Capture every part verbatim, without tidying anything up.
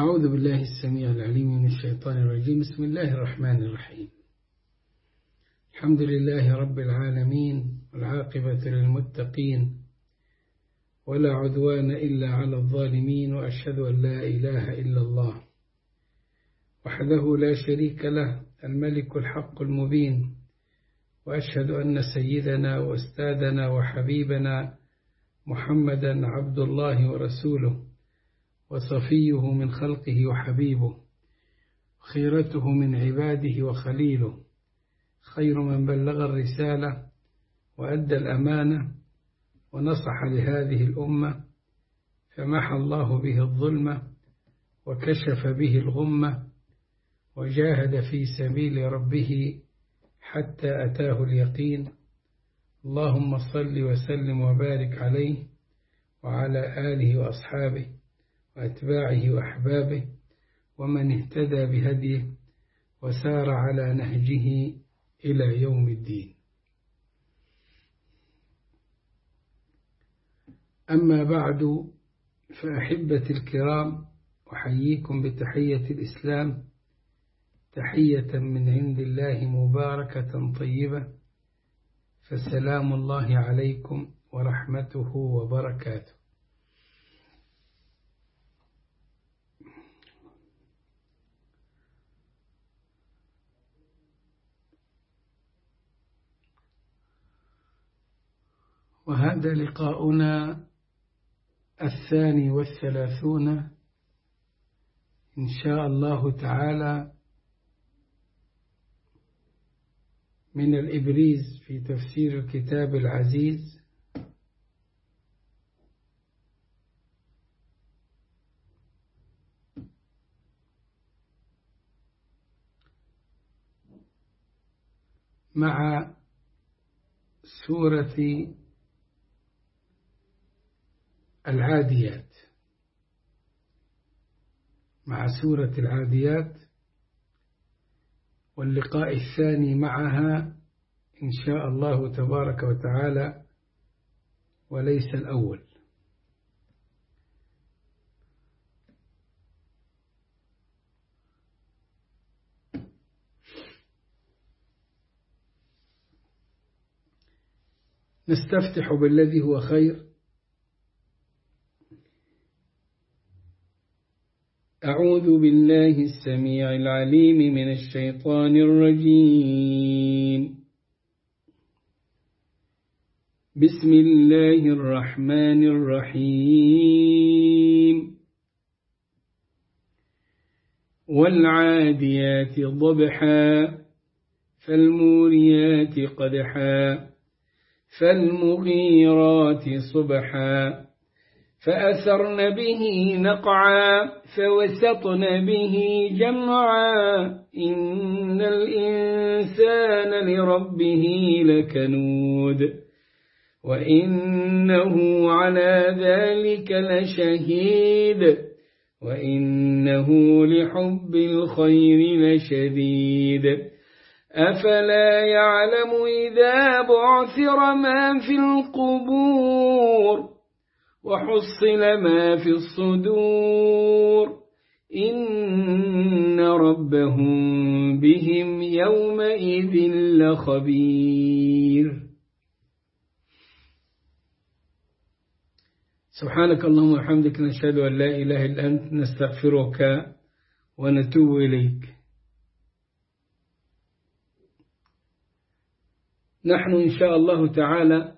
أعوذ بالله السميع العليم من الشيطان الرجيم. بسم الله الرحمن الرحيم. الحمد لله رب العالمين، والعاقبة للمتقين، ولا عدوان إلا على الظالمين، وأشهد أن لا إله إلا الله وحده لا شريك له الملك الحق المبين، وأشهد أن سيدنا وأستاذنا وحبيبنا محمدا عبد الله ورسوله، وصفيه من خلقه وحبيبه، خيرته من عباده وخليله، خير من بلغ الرسالة وأدى الأمانة ونصح لهذه الأمة، فمحى الله به الظلمة وكشف به الغمة، وجاهد في سبيل ربه حتى أتاه اليقين. اللهم صل وسلم وبارك عليه وعلى آله وأصحابه وأتباعه وأحبابه ومن اهتدى بهديه وسار على نهجه إلى يوم الدين. أما بعد، فأحبتي الكرام، أحييكم بتحية الإسلام، تحية من عند الله مباركة طيبة، فسلام الله عليكم ورحمته وبركاته. وهذا لقاؤنا الثاني والثلاثون إن شاء الله تعالى من الإبريز في تفسير الكتاب العزيز، مع سورة العاديات مع سورة العاديات واللقاء الثاني معها إن شاء الله تبارك وتعالى، وليس الأول. نستفتح بالذي هو خير. أعوذ بالله السميع العليم من الشيطان الرجيم. بسم الله الرحمن الرحيم. والعاديات ضبحا فالموريات قدحا فالمغيرات صبحا فأثرن به نقعا فوسطن به جمعا إن الإنسان لربه لكنود وإنه على ذلك لشهيد وإنه لحب الخير لشديد أفلا يعلم إذا بعثر ما في القبور وحصل ما في الصدور إن ربهم بهم يومئذ لخبير. سبحانك اللهم وبحمدك، نشهد أن لا إله إلا أنت، نستغفرك ونتوب إليك. نحن إن شاء الله تعالى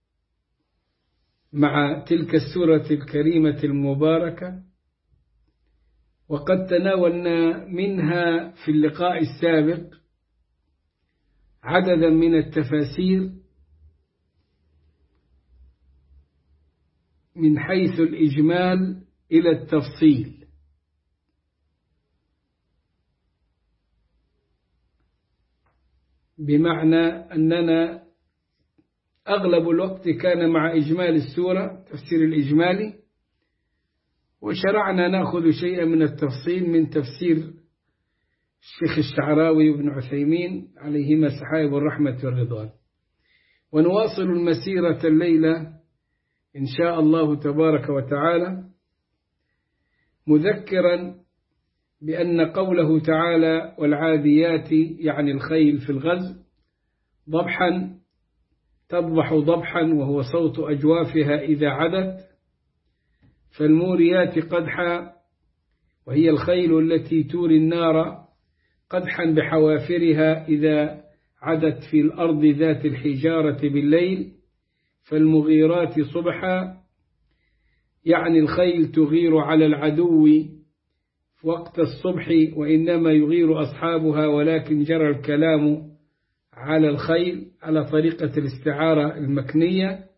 مع تلك السورة الكريمة المباركة، وقد تناولنا منها في اللقاء السابق عددا من التفاسير من حيث الإجمال إلى التفصيل، بمعنى أننا أغلب الوقت كان مع إجمال السورة، تفسير الإجمالي، وشرعنا نأخذ شيئا من التفصيل من تفسير الشيخ الشعراوي وابن عثيمين عليهما سحائب الرحمة والرضوان. ونواصل المسيرة الليلة إن شاء الله تبارك وتعالى، مذكرا بأن قوله تعالى والعاديات يعني الخيل في الغزو ضبحا تضبح ضبحا وهو صوت أجوافها إذا عدت، فالموريات قدحا وهي الخيل التي توري النار قدحا بحوافرها إذا عدت في الأرض ذات الحجارة بالليل، فالمغيرات صبحا يعني الخيل تغير على العدو وقت الصبح، وإنما يغير أصحابها، ولكن جرى الكلام على الخيل على طريقة الاستعارة المكنية.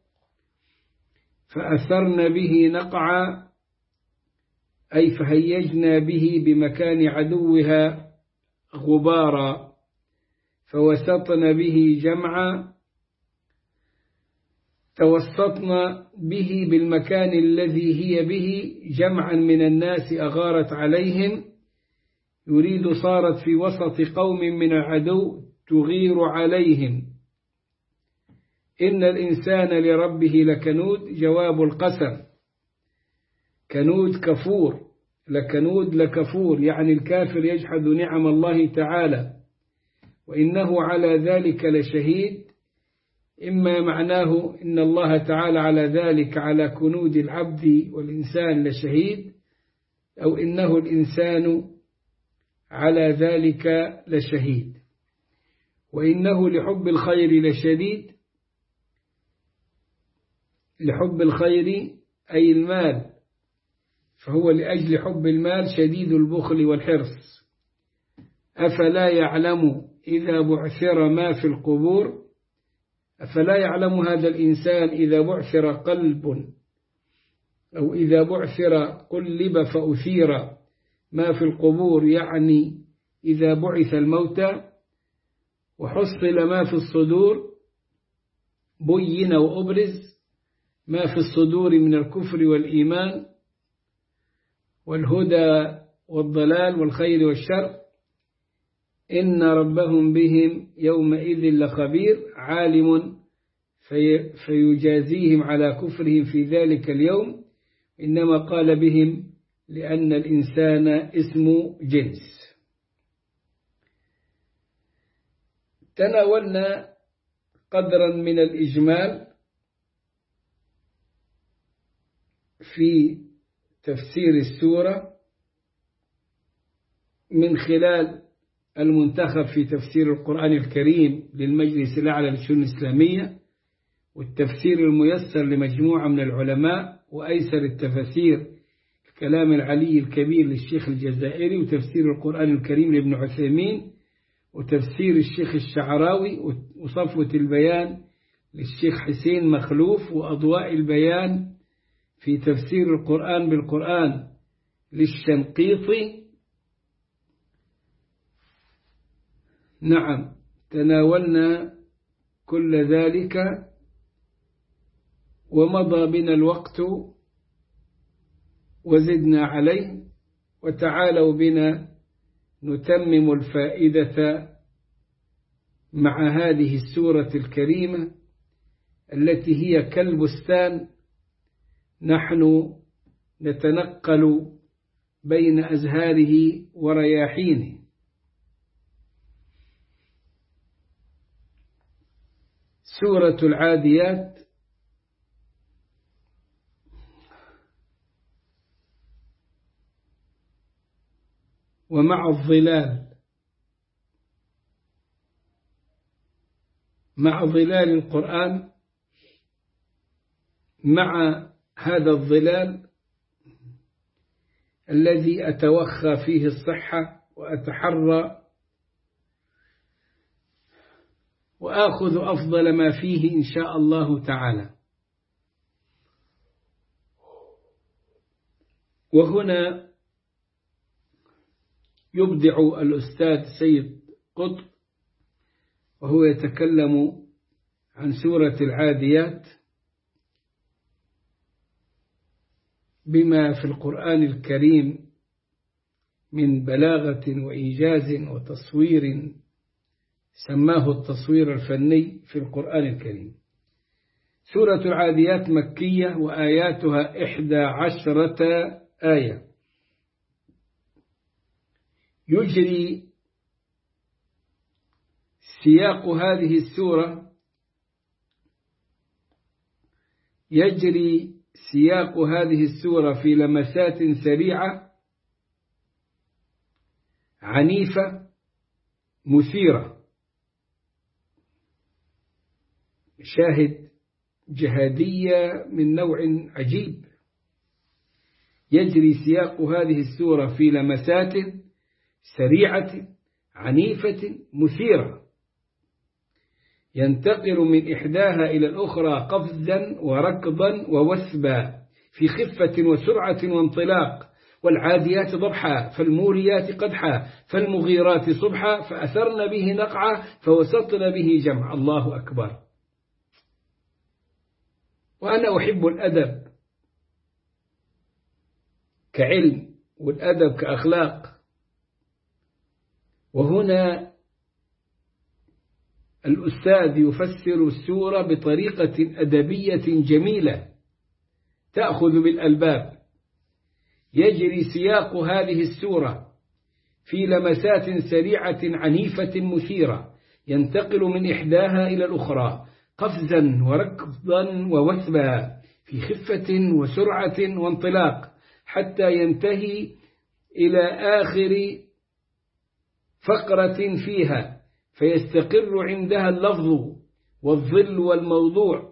فأثرن به نقعا أي فهيجنا به بمكان عدوها غبارا، فوسطن به جمعا توسطن به بالمكان الذي هي به جمعا من الناس أغارت عليهم، يريد صارت في وسط قوم من العدو تغير عليهم. إن الإنسان لربه لكنود جواب القسم، كنود كفور، لكنود لكفور يعني الكافر يجحد نعم الله تعالى، وإنه على ذلك لشهيد. إما معناه إن الله تعالى على ذلك على كنود العبد والإنسان لشهيد، أو إنه الإنسان على ذلك لشهيد. وإنه لحب الخير لشديد، لحب الخير أي المال، فهو لأجل حب المال شديد البخل والحرص. أفلا يعلم إذا بعثر ما في القبور، أفلا يعلم هذا الإنسان إذا بعثر قلب أو إذا بعثر قلب فأثير ما في القبور، يعني إذا بعث الموتى وحصل ما في الصدور بين وأبرز ما في الصدور من الكفر والإيمان والهدى والضلال والخير والشر، إن ربهم بهم يومئذ لخبير عالم في فيجازيهم على كفرهم في ذلك اليوم. إنما قال بهم لأن الإنسان اسم جنس. تناولنا قدرا من الإجمال في تفسير السورة من خلال المنتخب في تفسير القرآن الكريم للمجلس الأعلى للشؤون الإسلامية، والتفسير الميسر لمجموعة من العلماء، وأيسر التفسير كلام العلي الكبير للشيخ الجزائري، وتفسير القرآن الكريم لابن عثيمين، وتفسير الشيخ الشعراوي، وصفوة البيان للشيخ حسين مخلوف، وأضواء البيان في تفسير القرآن بالقرآن للشنقيطي. نعم، تناولنا كل ذلك ومضى بنا الوقت وزدنا عليه، وتعالوا بنا نتمم الفائدة مع هذه السورة الكريمة التي هي كالبستان نحن نتنقل بين أزهاره ورياحينه. سورة العاديات ومع الظلال، مع ظلال القرآن، مع هذا الظلال الذي أتوخى فيه الصحة وأتحرى وآخذ أفضل ما فيه إن شاء الله تعالى. وهنا يبدع الأستاذ سيد قطب وهو يتكلم عن سورة العاديات بما في القرآن الكريم من بلاغة وإيجاز وتصوير، سماه التصوير الفني في القرآن الكريم. سورة العاديات مكية وآياتها إحدى عشرة آية، يجري سياق هذه السورة يجري سياق هذه السورة في لمسات سريعة عنيفة مثيرة، شاهد جهادية من نوع عجيب. يجري سياق هذه السورة في لمسات سريعة عنيفة مثيرة، ينتقل من إحداها إلى الأخرى قفزا وركضا ووثبا، في خفة وسرعة وانطلاق. والعاديات ضبحا فالموريات قدحا فالمغيرات صبحا فأثرن به نقعا فوسطن به جمعا. الله أكبر. وأنا أحب الأدب كعلم والأدب كأخلاق، وهنا الأستاذ يفسر السورة بطريقة أدبية جميلة تأخذ بالألباب. يجري سياق هذه السورة في لمسات سريعة عنيفة مثيرة، ينتقل من إحداها إلى الأخرى قفزا وركضا ووثبا، في خفة وسرعة وانطلاق، حتى ينتهي إلى آخر فقرة فيها، فيستقر عندها اللفظ والظل والموضوع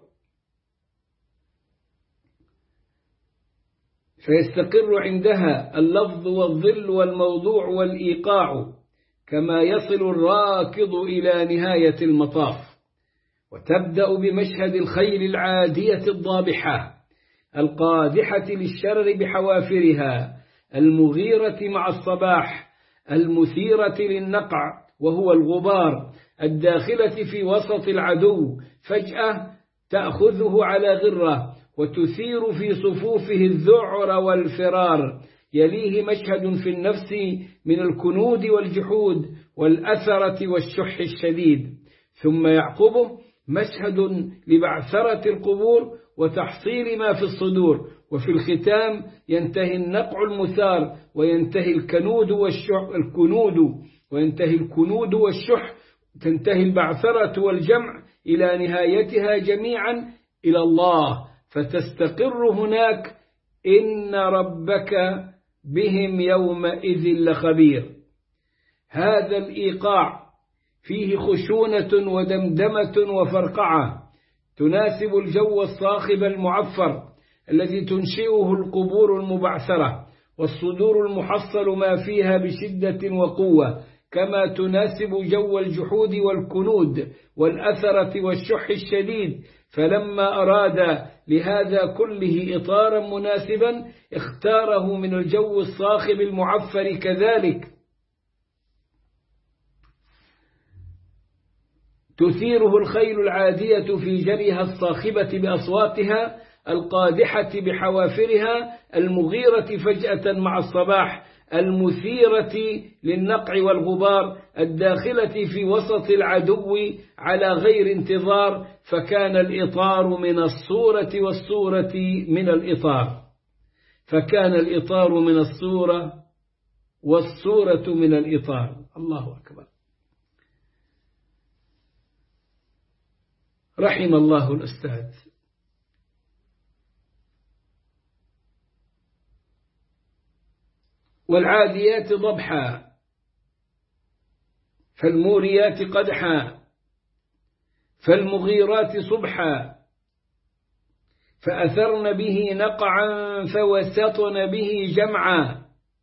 فيستقر عندها اللفظ والظل والموضوع والإيقاع، كما يصل الراكض إلى نهاية المطاف. وتبدأ بمشهد الخيل العادية الضابحة القادحة للشر بحوافرها، المغيرة مع الصباح، المثيرة للنقع وهو الغبار، الداخلة في وسط العدو فجأة تأخذه على غرة وتثير في صفوفه الذعر والفرار. يليه مشهد في النفس من الكنود والجحود والأثرة والشح الشديد، ثم يعقبه مشهد لبعثرة القبور وتحصيل ما في الصدور. وفي الختام ينتهي النقع المثار وينتهي الكنود والشح الكنود وينتهي الكنود والشح تنتهي البعثرة والجمع إلى نهايتها جميعا إلى الله، فتستقر هناك إن ربك بهم يومئذ لخبير. هذا الإيقاع فيه خشونة ودمدمة وفرقعة تناسب الجو الصاخب المعفر الذي تنشئه القبور المبعثرة، والصدور المحصل ما فيها بشدة وقوة، كما تناسب جو الجحود والكنود والأثرة والشح الشديد. فلما أراد لهذا كله إطارا مناسبا اختاره من الجو الصاخب المعفر كذلك، تثيره الخيل العادية في جريها الصاخبة بأصواتها القادحة بحوافرها، المغيرة فجأة مع الصباح، المثيرة للنقع والغبار، الداخلة في وسط العدو على غير انتظار. فكان الإطار من الصورة والصورة من الإطار فكان الإطار من الصورة والصورة من الإطار. الله أكبر. رحم الله الأستاذ. والعاديات ضبحا فالموريات قدحا فالمغيرات صبحا فأثرن به نقعا فوسطن به جمعا.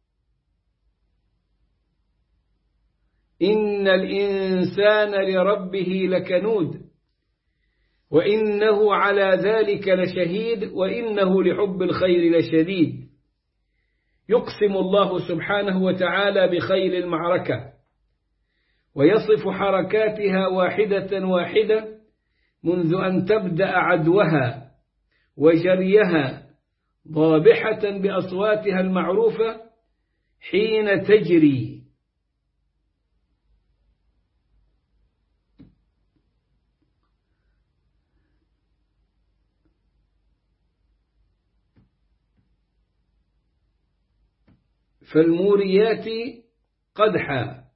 إن الإنسان لربه لكنود وإنه على ذلك لشهيد وإنه لحب الخير لشديد. يقسم الله سبحانه وتعالى بخيل المعركة ويصف حركاتها واحدة واحدة منذ أن تبدأ عدوها وجريها ضابحة بأصواتها المعروفة حين تجري. فالموريات قدحا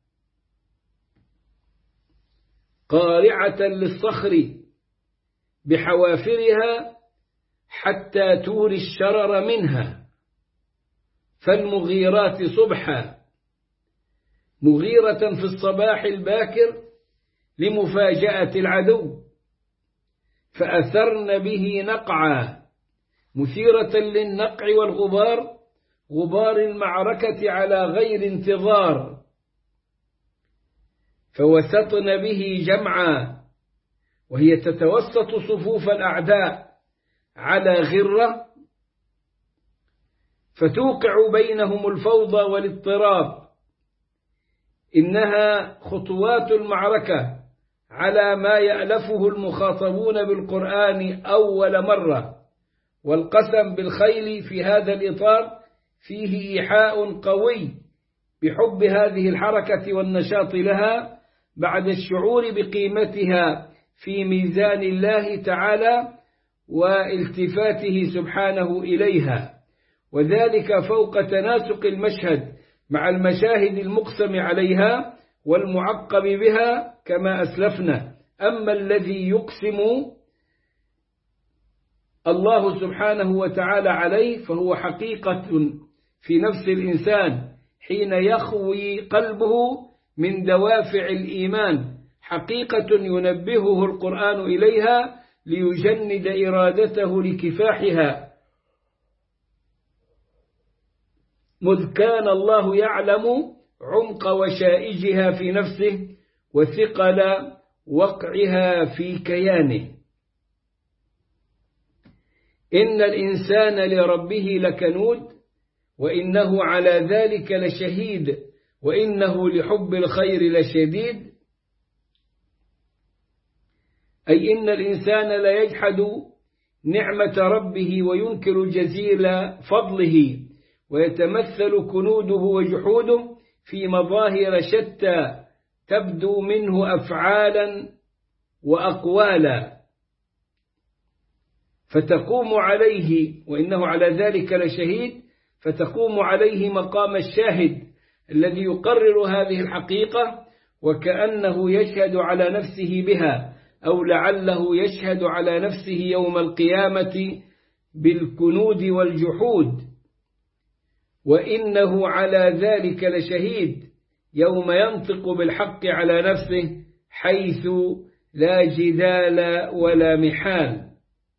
قارعة للصخر بحوافرها حتى توري الشرر منها، فالمغيرات صبحا مغيرة في الصباح الباكر لمفاجأة العدو، فأثرن به نقعا مثيرة للنقع والغبار، غبار المعركة على غير انتظار، فوسطن به جمعا وهي تتوسط صفوف الأعداء على غرة، فتوقع بينهم الفوضى والاضطراب. إنها خطوات المعركة على ما يألفه المخاطبون بالقرآن أول مرة، والقسم بالخيل في هذا الإطار فيه إيحاء قوي بحب هذه الحركة والنشاط لها بعد الشعور بقيمتها في ميزان الله تعالى والتفاته سبحانه إليها، وذلك فوق تناسق المشهد مع المشاهد المقسم عليها والمعقب بها كما أسلفنا. أما الذي يقسم الله سبحانه وتعالى عليه فهو حقيقة في نفس الإنسان حين يخوي قلبه من دوافع الإيمان، حقيقة ينبهه القرآن إليها ليجند إرادته لكفاحها، مذ كان الله يعلم عمق وشائجها في نفسه وثقل وقعها في كيانه. إن الإنسان لربه لكنود وإنه على ذلك لشهيد وإنه لحب الخير لشديد، أي إن الإنسان لا يجحد نعمة ربه وينكر جزيل فضله، ويتمثل كنوده وجحوده في مظاهر شتى تبدو منه أفعالا وأقوالا، فتقوم عليه وإنه على ذلك لشهيد، فتقوم عليه مقام الشاهد الذي يقرر هذه الحقيقة وكأنه يشهد على نفسه بها، أو لعله يشهد على نفسه يوم القيامة بالكنود والجحود. وإنه على ذلك لشهيد يوم ينطق بالحق على نفسه حيث لا جدال ولا محال.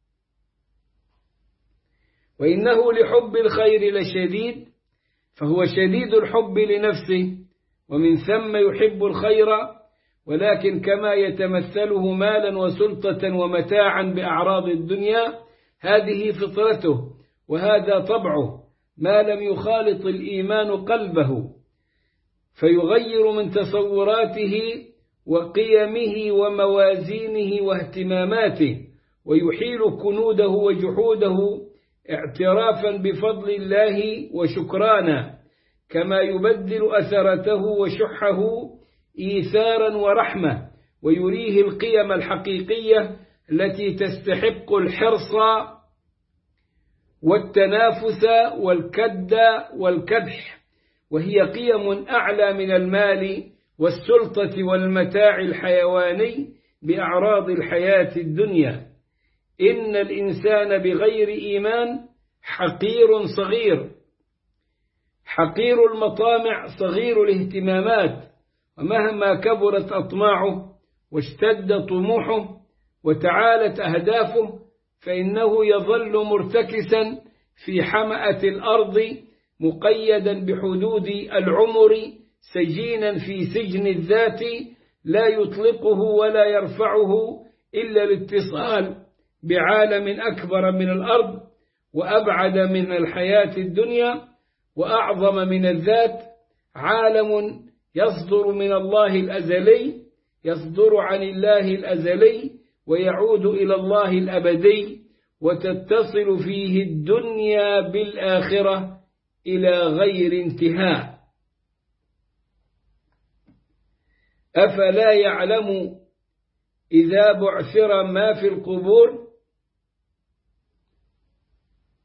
وإنه لحب الخير لشديد، فهو شديد الحب لنفسه ومن ثم يحب الخير، ولكن كما يتمثله مالا وسلطة ومتاعا بأعراض الدنيا، هذه فطرته وهذا طبعه ما لم يخالط الإيمان قلبه، فيغير من تصوراته وقيمه وموازينه واهتماماته، ويحيل كنوده وجحوده اعترافا بفضل الله وشكرانا، كما يبدل أثرته وشحه إيثارا ورحمة، ويريه القيم الحقيقية التي تستحق الحرص والتنافس والكد والكدح، وهي قيم أعلى من المال والسلطة والمتاع الحيواني بأعراض الحياة الدنيا. إن الإنسان بغير إيمان حقير صغير، حقير المطامع صغير الاهتمامات، ومهما كبرت أطماعه واشتد طموحه وتعالت أهدافه فإنه يظل مرتكسا في حمأة الأرض مقيدا بحدود العمر، سجينا في سجن الذات لا يطلقه ولا يرفعه إلا الاتصال بعالم أكبر من الأرض وأبعد من الحياة الدنيا وأعظم من الذات، عالم يصدر من الله الأزلي، يصدر عن الله الأزلي ويعود إلى الله الأبدي، وتتصل فيه الدنيا بالآخرة إلى غير انتهاء. أفلا يعلم إذا بعثر ما في القبور؟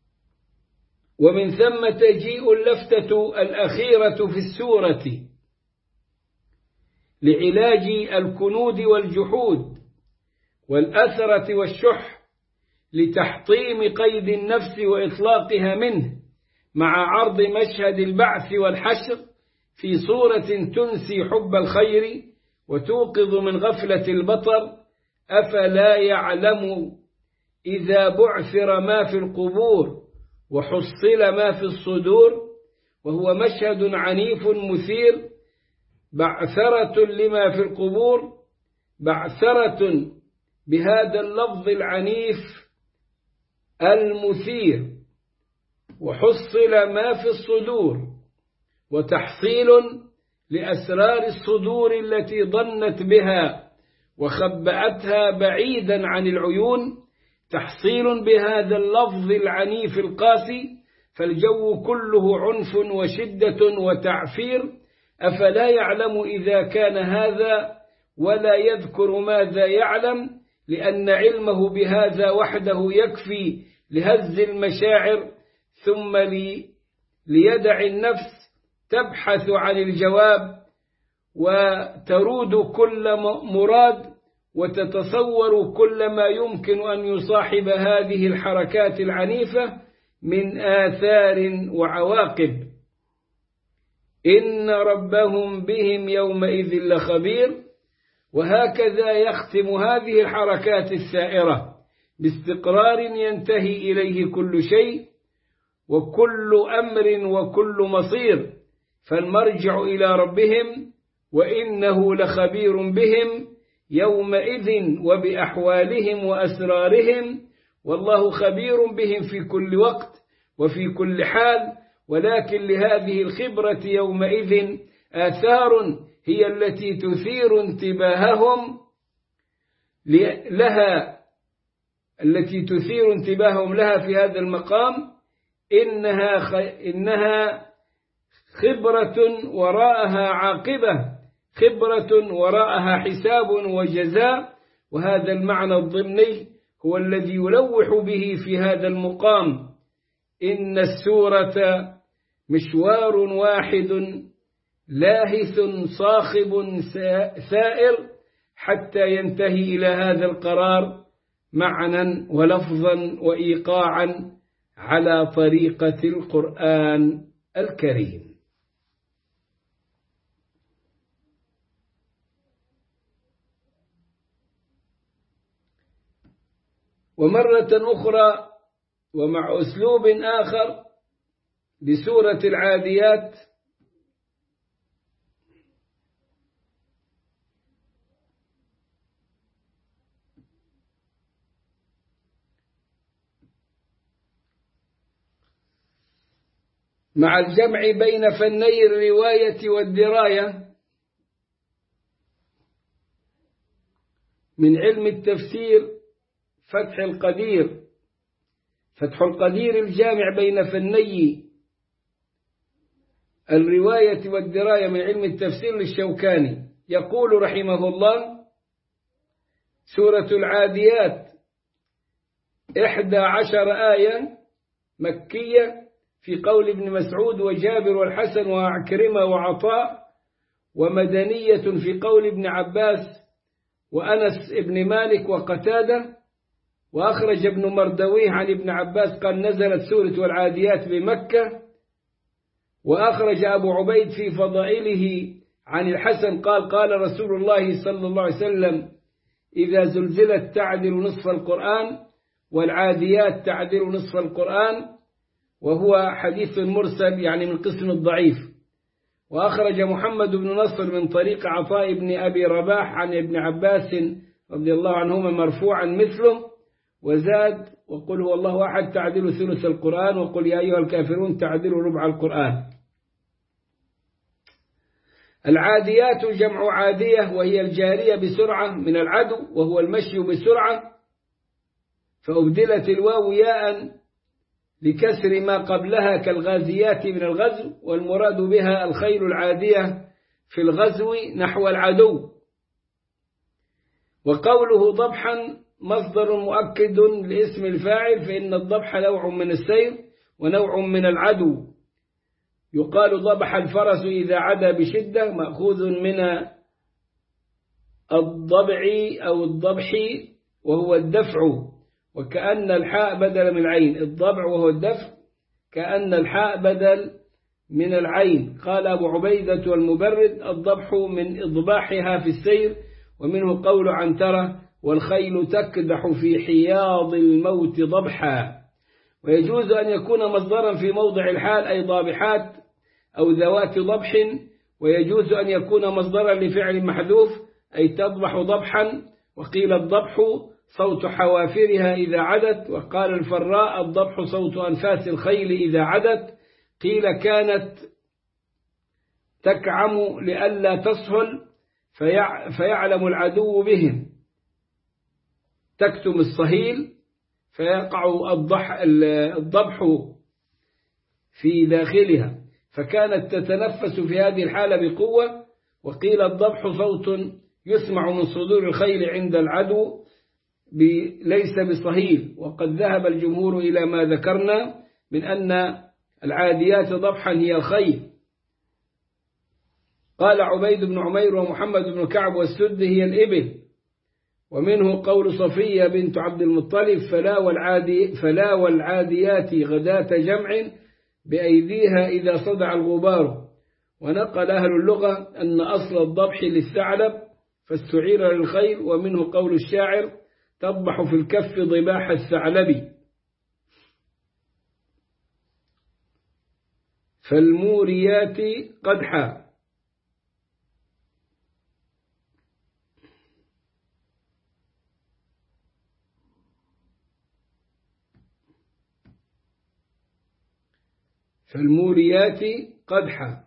ومن ثم تجيء اللفتة الأخيرة في السورة لعلاج الكنود والجحود والأثرة والشح، لتحطيم قيد النفس وإطلاقها منه، مع عرض مشهد البعث والحشر في صورة تنسي حب الخير وتوقظ من غفلة البطر. أفلا يعلم إذا بعثر ما في القبور وحصل ما في الصدور. وهو مشهد عنيف مثير، بعثرة لما في القبور، بعثرة بهذا اللفظ العنيف المثير، وحصل ما في الصدور، وتحصيل لأسرار الصدور التي ضنت بها وخبأتها بعيدا عن العيون، تحصيل بهذا اللفظ العنيف القاسي، فالجو كله عنف وشدة وتعفير. أفلا يعلم إذا كان هذا ولا يذكر ماذا يعلم، لأن علمه بهذا وحده يكفي لهز المشاعر، ثم لي ليدع النفس تبحث عن الجواب وترود كل مراد وتتصور كل ما يمكن أن يصاحب هذه الحركات العنيفة من آثار وعواقب. إن ربهم بهم يومئذ لخبير. وهكذا يختم هذه الحركات السائرة باستقرار ينتهي إليه كل شيء وكل أمر وكل مصير، فالمرجع إلى ربهم، وإنه لخبير بهم يومئذ وبأحوالهم وأسرارهم، والله خبير بهم في كل وقت وفي كل حال. ولكن لهذه الخبرة يومئذ آثار هي التي تثير انتباههم لها التي تثير انتباههم لها في هذا المقام. إنها خ... إنها خبرة وراءها عاقبة، خبرة وراءها حساب وجزاء. وهذا المعنى الضمني هو الذي يلوح به في هذا المقام. إن السورة مشوار واحد لاهث صاخب سائر حتى ينتهي إلى هذا القرار معنى ولفظا وإيقاعا على طريقة القرآن الكريم. ومرة أخرى ومع أسلوب آخر بسورة العاديات مع الجمع بين فني الرواية والدراية من علم التفسير فتح القدير فتح القدير الجامع بين فني الرواية والدراية من علم التفسير للشوكاني، يقول رحمه الله: سورة العاديات إحدى عشر آية مكية في قول ابن مسعود وجابر والحسن وعكرمة وعطاء، ومدنية في قول ابن عباس وأنس ابن مالك وقتادة. وأخرج ابن مردويه عن ابن عباس قال نزلت سورة والعاديات بمكة. وأخرج أبو عبيد في فضائله عن الحسن قال قال رسول الله صلى الله عليه وسلم: إذا زلزلت تعدل نصف القرآن، والعاديات تعدل نصف القرآن. وهو حديث مرسل يعني من قسم الضعيف. وأخرج محمد بن نصر من طريق عطاء بن أبي رباح عن ابن عباس رضي الله عنهما مرفوعا مثله، وزاد: وقل هو الله أحد تعدل ثلث القرآن، وقل يا أيها الكافرون تعدل ربع القرآن. العاديات جمع عادية، وهي الجارية بسرعة من العدو، وهو المشي بسرعة، فأبدلت الواو ياء لكسر ما قبلها كالغازيات من الغزو، والمراد بها الخيل العادية في الغزو نحو العدو. وقوله ضبحا مصدر مؤكد لاسم الفاعل، فإن الضبح نوع من السير ونوع من العدو. يقال ضبح الفرس إذا عدا بشدة، مأخوذ من الضبعي أو الضبحي وهو الدفع، وكأن الحاء بدل من العين. الضبع وهو الدفع كأن الحاء بدل من العين. قال أبو عبيدة والمبرد الضبح من إضباحها في السير، ومنه قول عنترة والخيل تكدح في حياض الموت ضبحا. ويجوز أن يكون مصدرا في موضع الحال أي ضابحات أو ذوات ضبح، ويجوز أن يكون مصدرا لفعل محذوف أي تضبح ضبحا. وقيل الضبح صوت حوافرها إذا عدت، وقال الفراء الضبح صوت أنفاس الخيل إذا عدت. قيل كانت تكعم لئلا تسهل فيعلم العدو بهم، تكتم الصهيل فيقع الضبح في داخلها، فكانت تتنفس في هذه الحالة بقوة. وقيل الضبح صوت يسمع من صدور الخيل عند العدو ليس بصهيل. وقد ذهب الجمهور إلى ما ذكرنا من أن العاديات ضبحا هي الخيل. قال عبيد بن عمير ومحمد بن كعب والسد هي الإبل. ومنه قول صفية بنت عبد المطلب فلا, والعادي فلا والعاديات غداة جمع بأيديها إذا صدع الغبار. ونقل أهل اللغة أن أصل الضبح للثعلب فاستعير للخيل. ومنه قول الشاعر تضبح في الكف ضباح الثعلب. فالموريات قدحا. فالموريات قدحا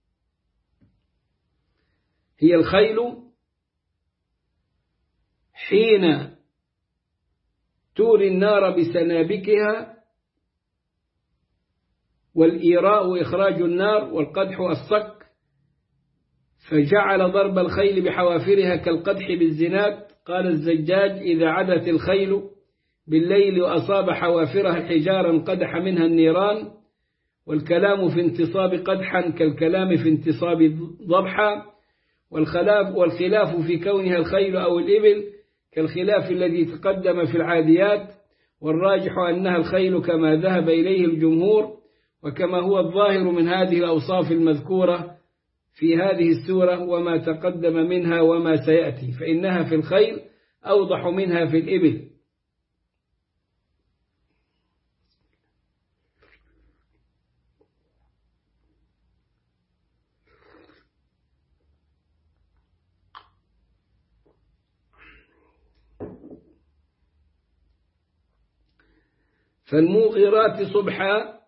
هي الخيل حين توري النار بسنابكها، والإيراء إخراج النار، والقدح الصك. فجعل ضرب الخيل بحوافرها كالقدح بالزناد. قال الزجاج إذا عدت الخيل بالليل وأصاب حوافرها الحجار انقدح منها النيران. والكلام في انتصاب قدحا كالكلام في انتصاب ضبحا. والخلاف والخلاف في كونها الخيل أو الإبل كالخلاف الذي تقدم في العاديات. والراجح أنها الخيل كما ذهب إليه الجمهور، وكما هو الظاهر من هذه الأوصاف المذكورة في هذه السورة وما تقدم منها وما سيأتي، فإنها في الخيل أوضح منها في الإبل. فالموغرات صبحا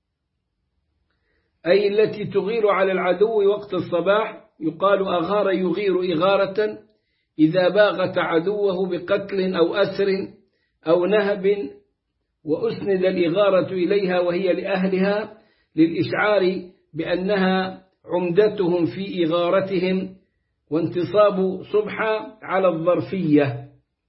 أي التي تغير على العدو وقت الصباح. يقال أغار يغير إغارة إذا باغت عدوه بقتل أو أسر أو نهب، وأسند الإغارة إليها وهي لأهلها للإشعار بأنها عمدتهم في إغارتهم. وانتصاب صبحا على الظرفية.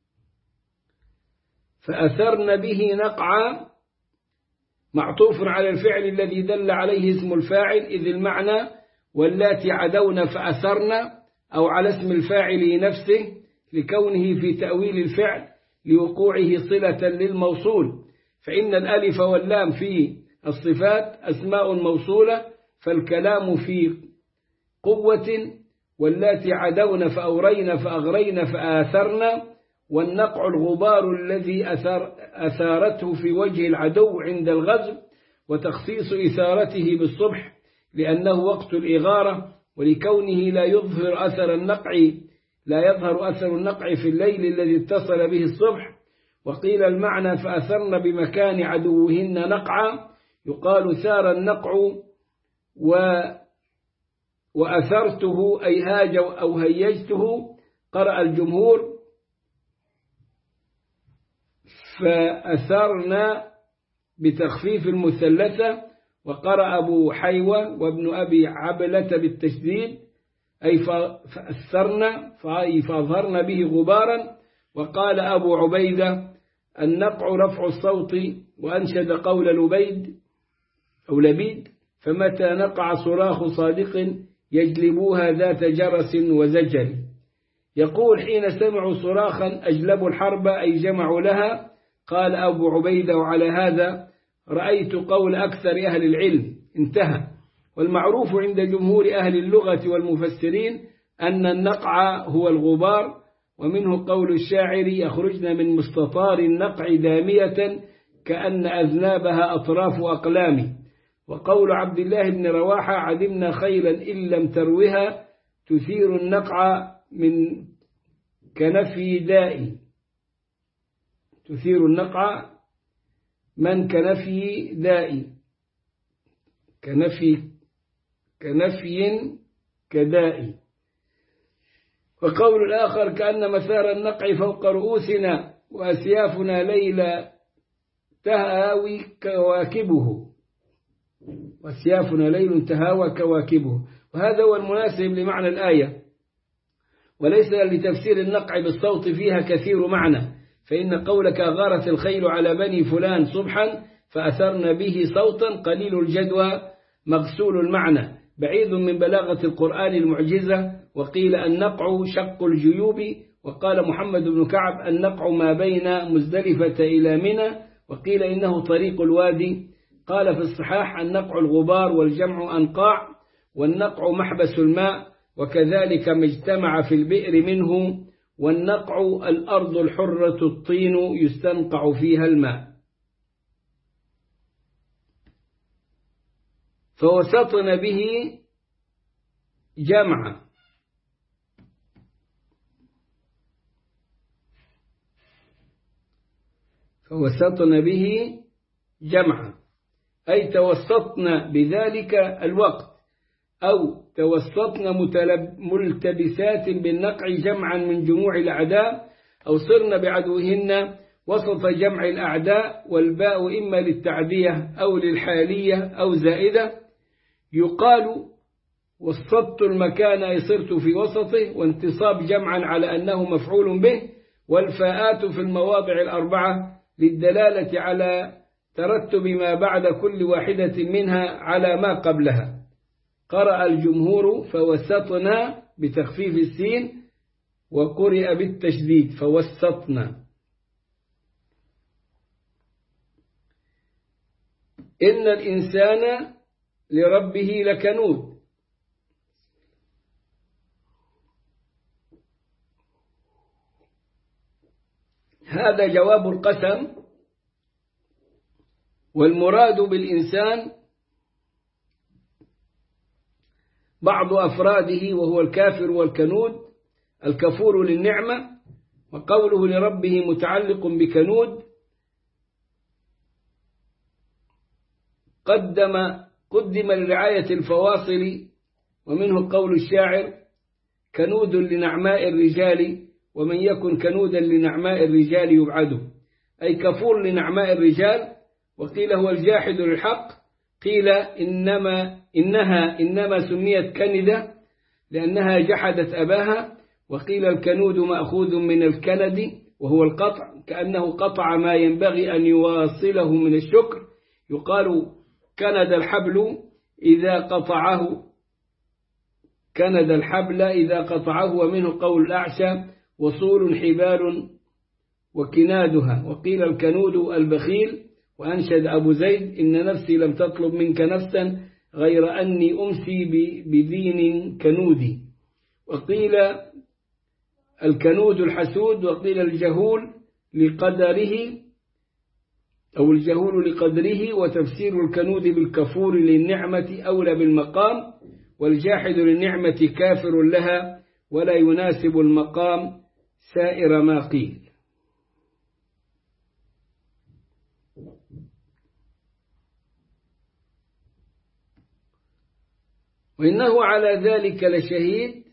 فأثرن به نقعا معطوف على الفعل الذي دل عليه اسم الفاعل، إذ المعنى واللاتي عدون فأثرن، أو على اسم الفاعل نفسه لكونه في تأويل الفعل لوقوعه صلة للموصول. فإن الألف واللام في الصفات أسماء موصولة، فالكلام في قوة. واللاتي عدون فأورين فأغرين فآثرن. والنقع الغبار الذي أثار أثارته في وجه العدو عند الغزو، وتخصيص إثارته بالصبح لأنه وقت الإغارة، ولكونه لا يظهر أثر النقع لا يظهر أثر النقع في الليل الذي اتصل به الصبح. وقيل المعنى فأثرن بمكان عدوهن نقعا، يقال ثار النقع و وأثرته أي هاج أو هيجته. قرأ الجمهور فأثرنا بتخفيف المثلثة، وقرأ أبو حيوة وابن أبي عبلة بالتشديد أي فأثرنا أي فأظهرنا به غبارا. وقال أبو عبيدة النقع رفع الصوت، وأنشد قول لبيد أو لبيد فمتى نقع صراخ صادق يجلبوها ذات جرس وزجل. يقول حين سمعوا صراخا أجلبوا الحرب أي جمعوا لها. قال أبو عبيدة وعلى هذا رأيت قول أكثر أهل العلم. انتهى. والمعروف عند جمهور أهل اللغة والمفسرين أن النقع هو الغبار، ومنه قول الشاعر يخرجن من مستطار النقع دامية كأن أذنابها أطراف أقلام. وقول عبد الله بن رواحة عدمنا خيلا إن لم تروها تثير النقع من كنفي داء، تثير النقع من كنفي داء، كنفي كنفي كداء. وقول الآخر كأن مسار النقع فوق رؤوسنا وأسيافنا ليلة تهاوي كواكبه، وأسيافنا ليل تهاوى كواكبه. وهذا هو المناسب لمعنى الآية، وليس لتفسير النقع بالصوت فيها كثير معنى، فإن قولك غارت الخيل على بني فلان صبحا فأثرن به صوتا قليل الجدوى مغسول المعنى بعيد من بلاغة القرآن المعجزة. وقيل النقع شق الجيوب، وقال محمد بن كعب النقع ما بين مزدلفة إلى منى، وقيل إنه طريق الوادي. قال في الصحاح النقع الغبار والجمع أنقاع، والنقع محبس الماء، وكذلك ما اجتمع في البئر منه. والنقع الأرض الحرة الطين يستنقع فيها الماء. فوسطن به جمع، فوسطن به جمع أي توسطن بذلك الوقت، أو توسطن ملتبسات بالنقع جمعا من جموع الأعداء، أو صرن بعدوهن وسط جمع الأعداء، والباء إما للتعدية أو للحالية أو زائدة. يقال وسطت المكان أي صرت في وسطه، وانتصاب جمعا على أنه مفعول به. والفاءات في المواضع الأربعة للدلالة على ترتب ما بعد كل واحدة منها على ما قبلها. قرأ الجمهور فوسطنا بتخفيف السين، وقرئ بالتشديد فوسطنا. إن الإنسان لربه لكنود. هذا جواب القسم، والمراد بالإنسان بعض أفراده وهو الكافر والكنود. الكفور للنعمة، وقوله لربه متعلق بكنود. قدم قدم لرعاية الفواصل، ومنه قول الشاعر كنود لنعماء الرجال، ومن يكن كنودا لنعماء الرجال يبعده، أي كفور لنعماء الرجال. وقيل هو الجاحد للحق. قيل إنما إنها إنما سميت كندة لأنها جحدت أباها. وقيل الكنود مأخوذ من الكند وهو القطع، كأنه قطع ما ينبغي أن يواصله من الشكر. يقال كند الحبل إذا قطعه، كند الحبل إذا قطعه. ومنه قول الأعشى وصول حبال وكنادها. وقيل الكنود البخيل. وأنشد أبو زيد إن نفسي لم تطلب منك نفسا غير أني أمسي بدين كنودي. وقيل الكنود الحسود. وقيل الجهول لقدره أو الجهول لقدره. وتفسير الكنود بالكفور للنعمة أولى بالمقام، والجاحد للنعمة كافر لها، ولا يناسب المقام سائر ما قيل. وإنه على ذلك لشهيد،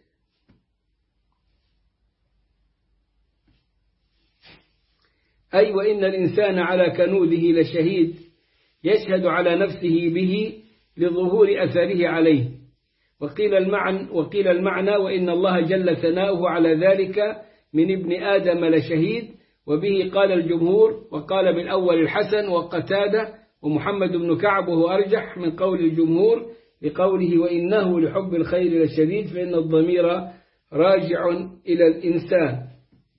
أي وإن الإنسان على كنوده لشهيد يشهد على نفسه به لظهور أثره عليه. وقيل المعنى, وقيل المعنى وإن الله جل ثناؤه على ذلك من ابن آدم لشهيد. وبه قال الجمهور، وقال بالأول الحسن وقتادة ومحمد بن كعب، وهو أرجح من قول الجمهور لقوله وإنه لحب الخير لشديد، فإن الضمير راجع إلى الإنسان.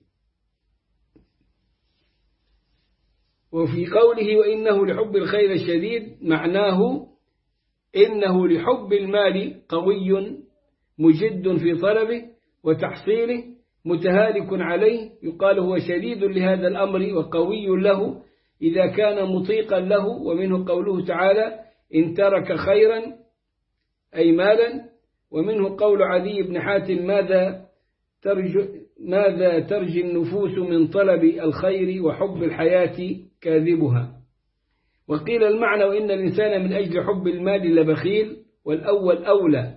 وفي قوله وإنه لحب الخير الشديد معناه إنه لحب المال قوي مجد في طلبه وتحصيله متهالك عليه، يقال هو شديد لهذا الأمر وقوي له إذا كان مطيقا له. ومنه قوله تعالى إن ترك خيرا أي مالا. ومنه قول عدي بن حاتم ماذا ترجو, ماذا ترجي النفوس من طلب الخير وحب الحياة كاذبها. وقيل المعنى وإن الإنسان من أجل حب المال لبخيل والأول أولى.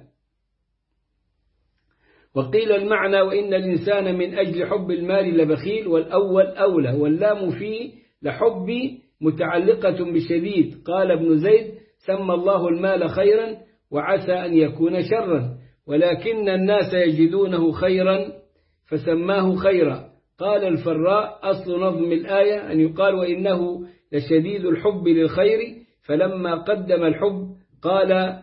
وقيل المعنى وإن الإنسان من أجل حب المال لبخيل والأول أولى، واللام فيه لحب متعلقة بشديد. قال ابن زيد سمى الله المال خيرا وعسى أن يكون شرا، ولكن الناس يجدونه خيرا فسماه خيرا. قال الفراء أصل نظم الآية أن يقال وإنه لشديد الحب للخير، فلما قدم الحب قال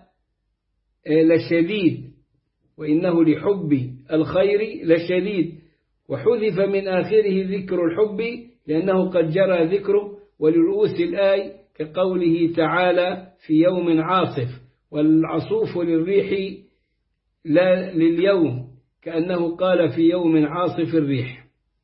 لشديد وإنه لحب الخير لشديد، وحذف من آخره ذكر الحب لأنه قد جرى ذكره، ولرؤوس الآية كقوله تعالى في يوم عاصف، والعصوف للريح لا لليوم، كأنه قال في يوم عاصف الريح.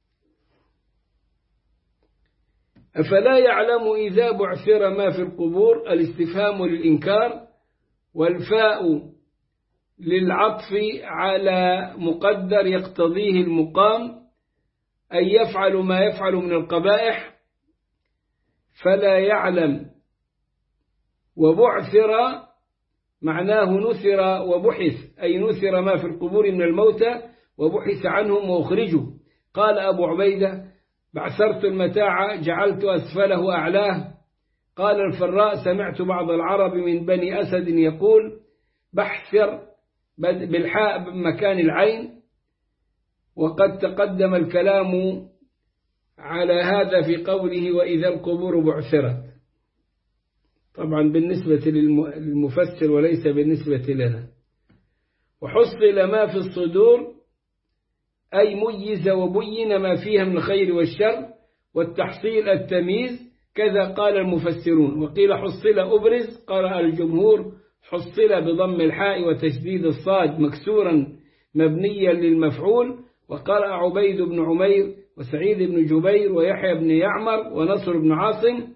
أفلا يعلم إذا بعثر ما في القبور، الاستفهام للإنكار، والفاء للعطف على مقدر يقتضيه المقام، أي يفعل ما يفعل من القبائح. فلا يعلم وبعثر معناه نثر وبحث، أي نثر ما في القبور من الموتى وبحث عنهم وأخرجوا. قال أبو عبيدة بعثرت المتاع جعلت أسفله أعلاه. قال الفراء سمعت بعض العرب من بني أسد يقول بحثر بالحاء بمكان العين، وقد تقدم الكلام على هذا في قوله وإذا القبور بعثرت، طبعا بالنسبة للمفسر وليس بالنسبة لنا. وحصل ما في الصدور أي ميز وبين ما فيها من الخير والشر، والتحصيل التمييز، كذا قال المفسرون. وقيل حصل أبرز، قرأ الجمهور حصل بضم الحاء وتشديد الصاد مكسورا مبنيا للمفعول. وقرأ عبيد بن عمير وسعيد بن جبير ويحيى بن يعمر ونصر بن عاصم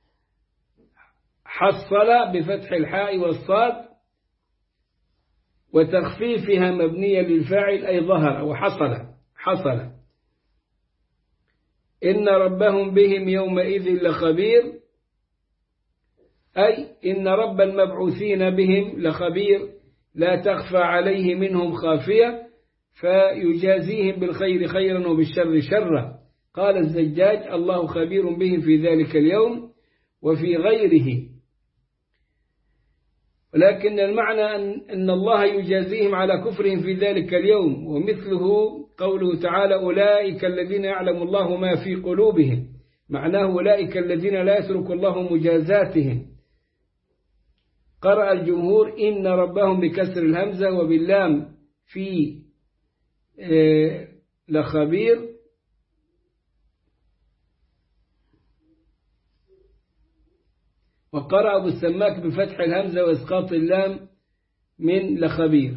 حصل بفتح الحاء والصاد وتخفيفها مبنيا للفاعل أي ظهر وحصل حصل. إن ربهم بهم يومئذ لخبير، أي إن رب المبعوثين بهم لخبير لا تخفى عليه منهم خافية، فيجازيهم بالخير خيرا وبالشر شرا. قال الزجاج الله خبير بهم في ذلك اليوم وفي غيره، ولكن المعنى أن الله يجازيهم على كفرهم في ذلك اليوم. ومثله قوله تعالى أولئك الذين يعلم الله ما في قلوبهم، معناه أولئك الذين لا يترك الله مجازاتهم. قرأ الجمهور إن ربهم بكسر الهمزة وباللام في لخبير. وقرأ أبو السماك بفتح الهمزة وإسقاط اللام من لخبير.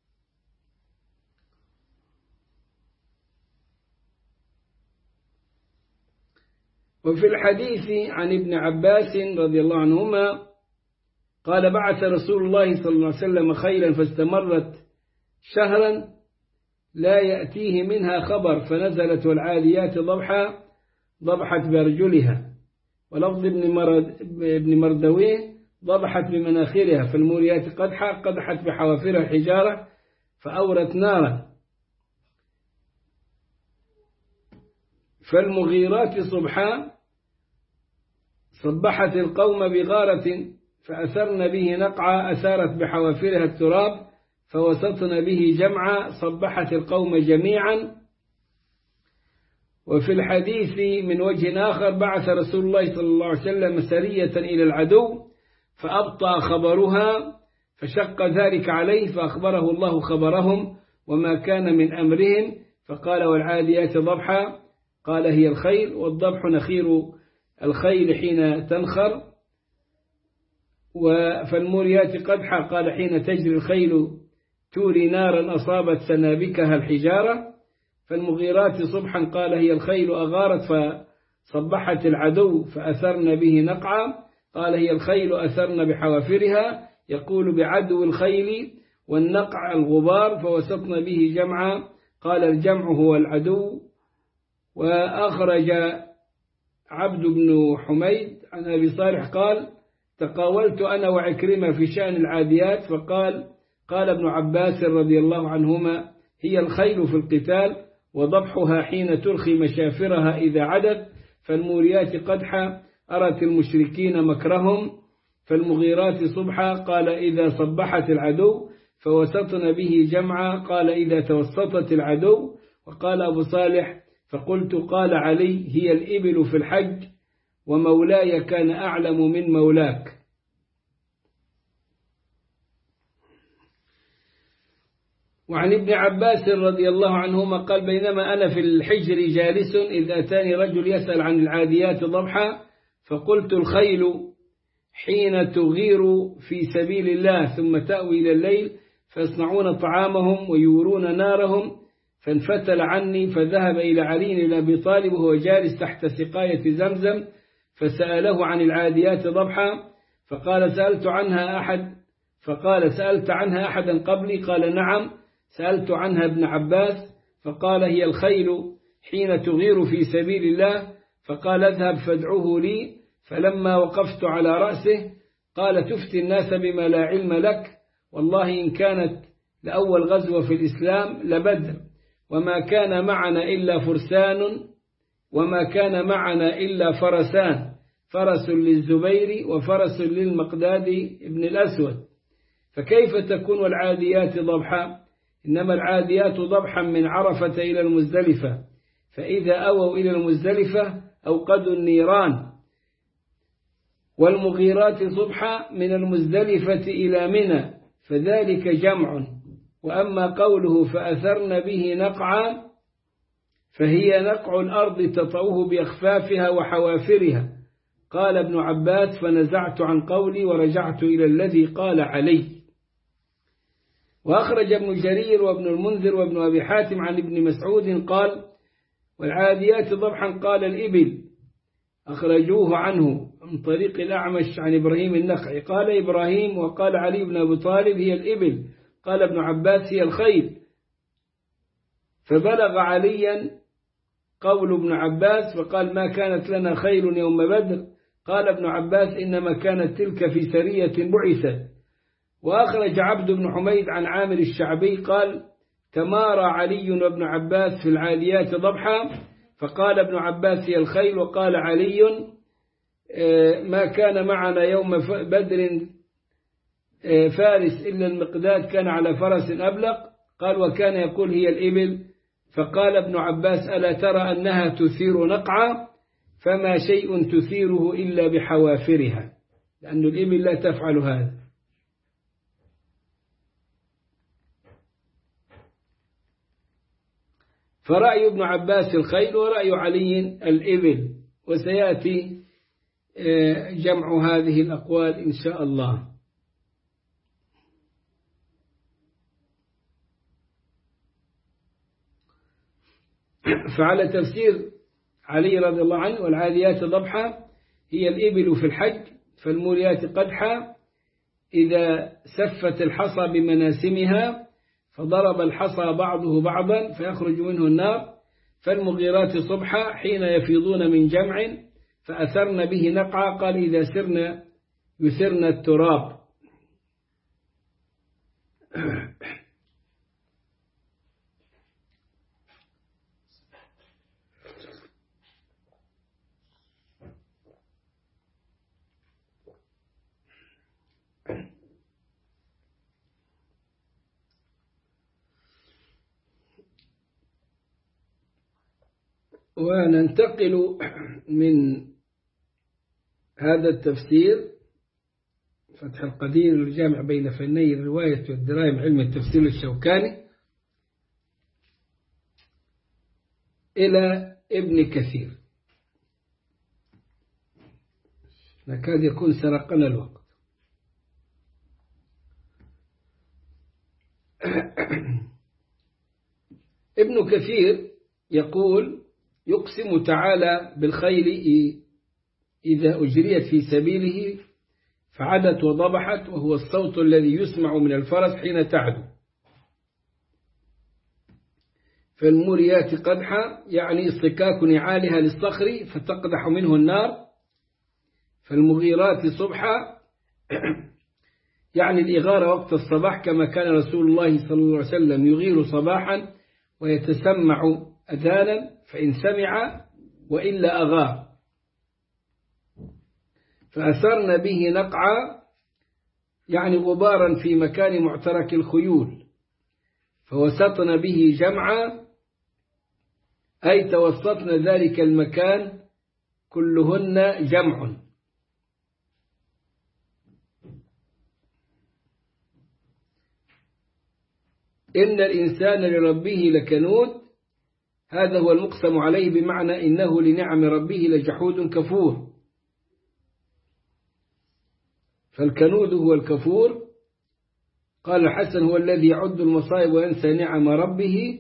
وفي الحديث عن ابن عباس رضي الله عنهما قال بعث رسول الله صلى الله عليه وسلم خيلا فاستمرت شهرا لا يأتيه منها خبر، فنزلت والعاديات ضبحا ضبحت برجلها. ولفظ ابن, مرد ابن مردويه ضبحت بمناخرها، فالموريات قدحا قدحت بحوافرها حجارة فأورت نارا. فالمغيرات صبحا صبحت القوم بغارة فأثرن به نقعا أثارت بحوافرها التراب فوسطن به جمعا صبحت القوم جميعا. وفي الحديث من وجه آخر بعث رسول الله صلى الله عليه وسلم سرية إلى العدو فأبطأ خبرها فشق ذلك عليه فأخبره الله خبرهم وما كان من أمرهم، فقال والعاديات ضبحا قال هي الخيل، والضبح نخير الخيل حين تنخر، فالموريات قدحا قال حين تجري الخيل توري نارا أصابت سنابكها الحجارة، فالمغيرات صبحا قال هي الخيل أغارت فصبحت العدو فأثرن به نقعا قال هي الخيل أثرن بحوافرها، يقول بعدو الخيل والنقع الغبار فوسطن به جمعا قال الجمع هو العدو. وأخرج عبد بن حميد عن أبي صالح قال تقاولت أنا وعكرمة في شأن العاديات، فقال قال ابن عباس رضي الله عنهما هي الخيل في القتال، وضبحها حين ترخي مشافرها إذا عدت، فالموريات قدحا أرت المشركين مكرهم، فالمغيرات صبحا قال إذا صبحت العدو، فوسطن به جمعا قال إذا توسطت العدو. وقال أبو صالح فقلت قال علي هي الإبل في الحج، ومولاي كان أعلم من مولاك. وعن ابن عباس رضي الله عنهما قال بينما أنا في الحجر جالس إذ أتاني رجل يسأل عن العاديات ضبحا، فقلت الخيل حين تغير في سبيل الله ثم تأوي إلى الليل فيصنعون طعامهم ويورون نارهم، فانفتل عني فذهب إلى علي بن أبي طالب وهو جالس تحت سقاية زمزم، فسأله عن العاديات ضبحا، فقال سألت عنها أحد فقال سألت عنها أحدا قبلي؟ قال نعم سألت عنها ابن عباس، فقال هي الخيل حين تغير في سبيل الله، فقال اذهب فادعوه لي، فلما وقفت على رأسه قال تفتي الناس بما لا علم لك، والله إن كانت لأول غزوة في الإسلام لبدر، وما كان معنا إلا فرسان وما كان معنا إلا فرسان، فرس للزبير وفرس للمقداد ابن الأسود، فكيف تكون العاديات ضبحا؟ إنما العاديات ضبحا من عرفة إلى المزدلفة، فإذا أووا إلى المزدلفة أوقدوا النيران، والمغيرات صبحا من المزدلفة إلى منى، فذلك جمع. وأما قوله فأثرن به نقعا فهي نقع الأرض تطأه بأخفافها وحوافرها. قال ابن عباس فنزعت عن قولي ورجعت إلى الذي قال علي. وأخرج ابن جرير وابن المنذر وابن أبي حاتم عن ابن مسعود قال والعاديات ضبحا قال الإبل، أخرجوه عنه من طريق الأعمش عن إبراهيم النخعي قال إبراهيم وقال علي بن أبي طالب هي الإبل، قال ابن عباس هي الخيل، فبلغ عليا قول ابن عباس فقال ما كانت لنا خيل يوم بدر، قال ابن عباس إنما كانت تلك في سرية بعثت. وأخرج عبد بن حميد عن عامر الشعبي قال تمارى علي وابن عباس في العاديات ضبحا، فقال ابن عباس هي الخيل، وقال علي ما كان معنا يوم بدر فارس إلا المقداد كان على فرس أبلق، قال وكان يقول هي الإبل، فقال ابن عباس ألا ترى أنها تثير نقعا؟ فما شيء تثيره إلا بحوافرها، لأن الإبل لا تفعل هذا. فرأي ابن عباس الخيل ورأي علي الإبل، وسيأتي جمع هذه الأقوال إن شاء الله. فعلى تفسير علي رضي الله عنه والعاديات ضبحا هي الإبل في الحج، فالموريات قدحا إذا سفت الحصى بمناسمها فضرب الحصى بعضه بعضا فيخرج منه النار، فالمغيرات صبحا حين يفيضون من جمع فأثرن به نقعا، قال إذا سرنا يثرن التراب. وننتقل من هذا التفسير فتح القدير الجامع بين فني الرواية والدراية علم التفسير الشوكاني إلى ابن كثير. نكاد يكون سرقنا الوقت. ابن كثير يقول: يقسم تعالى بالخيل إذا أجريت في سبيله فعدت وضبحت، وهو الصوت الذي يسمع من الفرس حين تعدو. فالموريات قدحا يعني اصطكاك نعالها للصخر فتقدح منه النار. فالمغيرات صبحا يعني الإغارة وقت الصباح، كما كان رسول الله صلى الله عليه وسلم يغير صباحا ويتسمع أذانا، فإن سمع وإلا أغار. فأثرن به نقعا يعني غبارا في مكان معترك الخيول. فوسطن به جمعا أي توسطن ذلك المكان كلهن جمع. إن الإنسان لربه لكنود، هذا هو المقسم عليه، بمعنى إنه لنعم ربه لجحود كفور. فالكنود هو الكفور. قال الحسن: هو الذي يعد المصائب وينسى نعم ربه.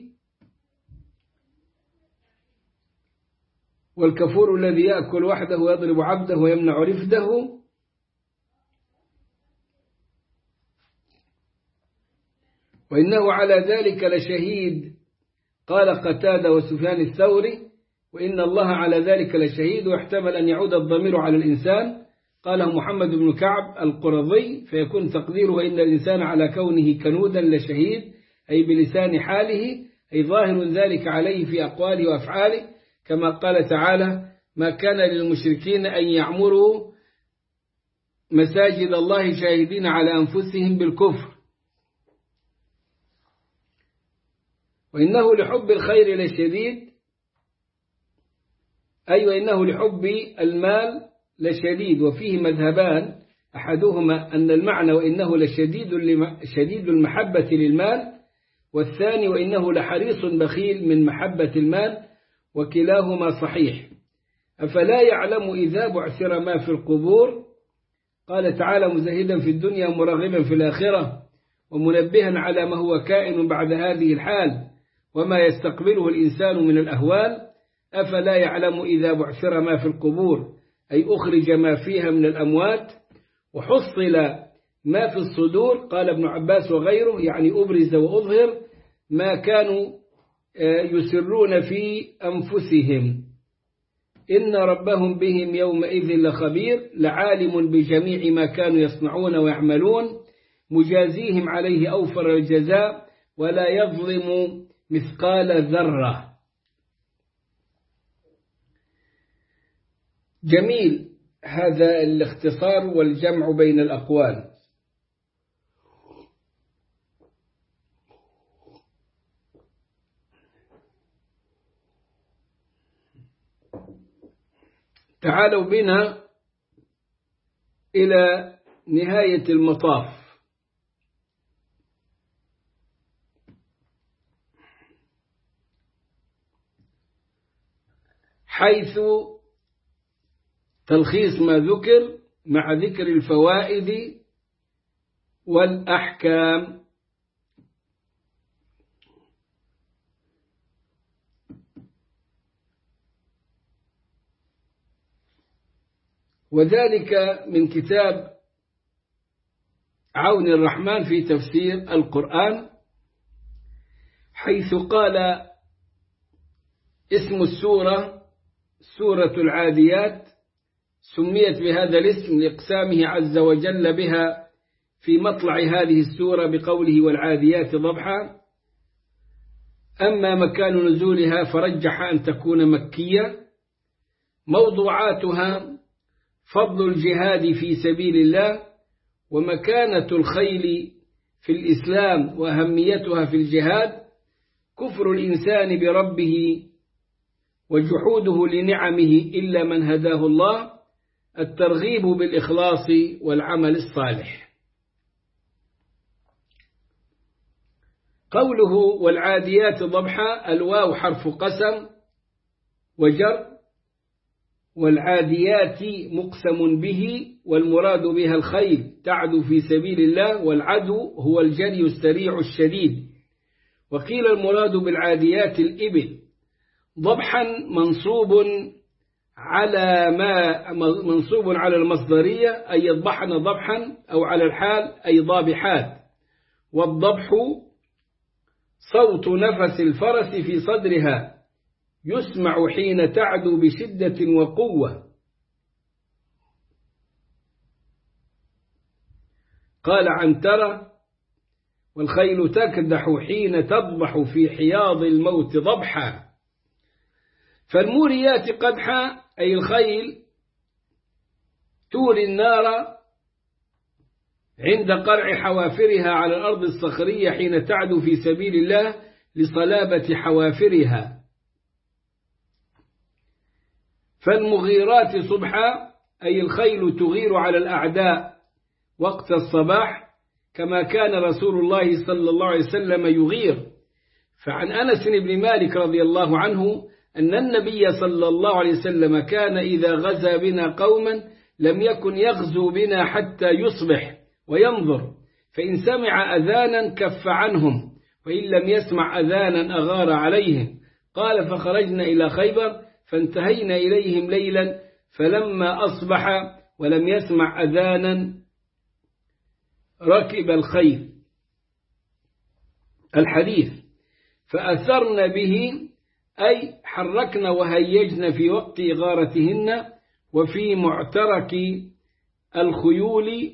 والكفور الذي يأكل وحده ويضرب عبده ويمنع رفده. وإنه على ذلك لشهيد. قال قتادة وسفيان الثوري: وإن الله على ذلك لشهيد. واحتمل أن يعود الضمير على الإنسان. قاله محمد بن كعب القرظي، فيكون تقديره: إن الإنسان على كونه كنودا لشهيد، أي بلسان حاله، أي ظاهر ذلك عليه في أقواله وأفعاله، كما قال تعالى: ما كان للمشركين أن يعمروا مساجد الله شاهدين على أنفسهم بالكفر. وإنه لحب الخير لشديد، أي وإنه لحب المال لشديد. وفيه مذهبان: أحدهما أن المعنى وإنه لشديد شديد المحبة للمال، والثاني وإنه لحريص بخيل من محبة المال، وكلاهما صحيح. أفلا يعلم إذا بعثر ما في القبور. قال تعالى: مزهدا في الدنيا مرغبا في الآخرة، ومنبها على ما هو كائن بعد هذه الحال وما يستقبله الإنسان من الأهوال. أفلا يعلم إذا بعثر ما في القبور، أي أخرج ما فيها من الأموات، وحصل ما في الصدور. قال ابن عباس وغيره: يعني أبرز وأظهر ما كانوا يسرون في أنفسهم. إن ربهم بهم يومئذ لخبير، لعالم بجميع ما كانوا يصنعون ويعملون، مجازيهم عليه أوفر الجزاء، ولا يظلم مثقال ذرة. جميل هذا الاختصار والجمع بين الأقوال. تعالوا بنا إلى نهاية المطاف. حيث تلخيص ما ذكر مع ذكر الفوائد والأحكام. وذلك من كتاب عون الرحمن في تفسير القرآن، حيث قال: اسم السورة سورة العاديات، سميت بهذا الاسم لإقسامه عز وجل بها في مطلع هذه السورة بقوله: والعاديات ضبحا. أما مكان نزولها فرجح أن تكون مكية. موضوعاتها: فضل الجهاد في سبيل الله، ومكانة الخيل في الإسلام وأهميتها في الجهاد، كفر الإنسان بربه وجحوده لنعمه إلا من هداه الله، الترغيب بالإخلاص والعمل الصالح. قوله والعاديات ضبحا، الواو حرف قسم وجر، والعاديات مقسم به، والمراد بها الخيل تعدو في سبيل الله، والعدو هو الجري السريع الشديد. وقيل المراد بالعاديات الإبل. ضبحا منصوب على ما منصوب على المصدرية أي يضبحن ضبحا، أو على الحال أي ضابحات. والضبح صوت نفس الفرس في صدرها يسمع حين تعدو بشدة وقوة. قال عنترة: والخيل تكدح حين تضبح في حياض الموت ضبحا. فالموريات قدحا أي الخيل توري النار عند قرع حوافرها على الأرض الصخرية حين تعدو في سبيل الله لصلابة حوافرها. فالمغيرات صبحا أي الخيل تغير على الأعداء وقت الصباح، كما كان رسول الله صلى الله عليه وسلم يغير. فعن أنس بن مالك رضي الله عنه أن النبي صلى الله عليه وسلم كان إذا غزا بنا قوما لم يكن يغزو بنا حتى يصبح وينظر، فإن سمع أذانا كف عنهم، وإن لم يسمع أذانا أغار عليهم. قال: فخرجنا إلى خيبر فانتهينا إليهم ليلا، فلما أصبح ولم يسمع أذانا ركب الخيل. الحديث: فأثرن به أي حركنا وهيجنا في وقت إغارتهن وفي معترك الخيول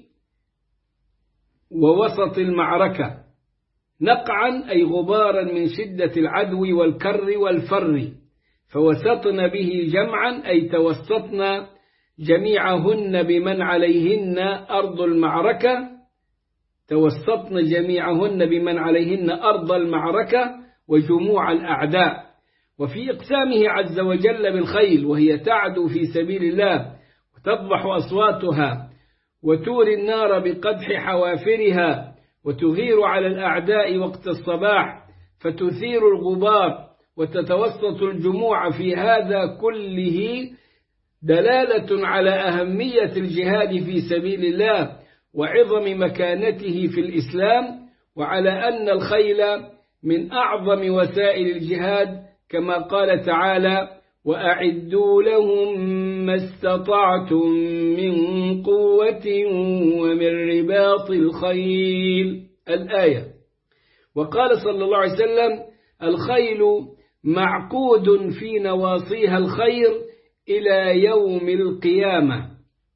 ووسط المعركة. نقعا أي غبارا من شدة العدو والكر والفر. فوسطن به جمعا أي توسطنا جميعهن بمن عليهن أرض المعركة توسطن جميعهن بمن عليهن أرض المعركة وجموع الأعداء. وفي إقسامه عز وجل بالخيل وهي تعدو في سبيل الله وتضبح أصواتها وتوري النار بقدح حوافرها وتغير على الأعداء وقت الصباح فتثير الغبار وتتوسط الجموع، في هذا كله دلالة على أهمية الجهاد في سبيل الله وعظم مكانته في الإسلام، وعلى أن الخيل من أعظم وسائل الجهاد، كما قال تعالى: وأعدوا لهم ما استطعتم من قوة ومن رباط الخيل، الآية. وقال صلى الله عليه وسلم: الخيل معقود في نواصيها الخير إلى يوم القيامة.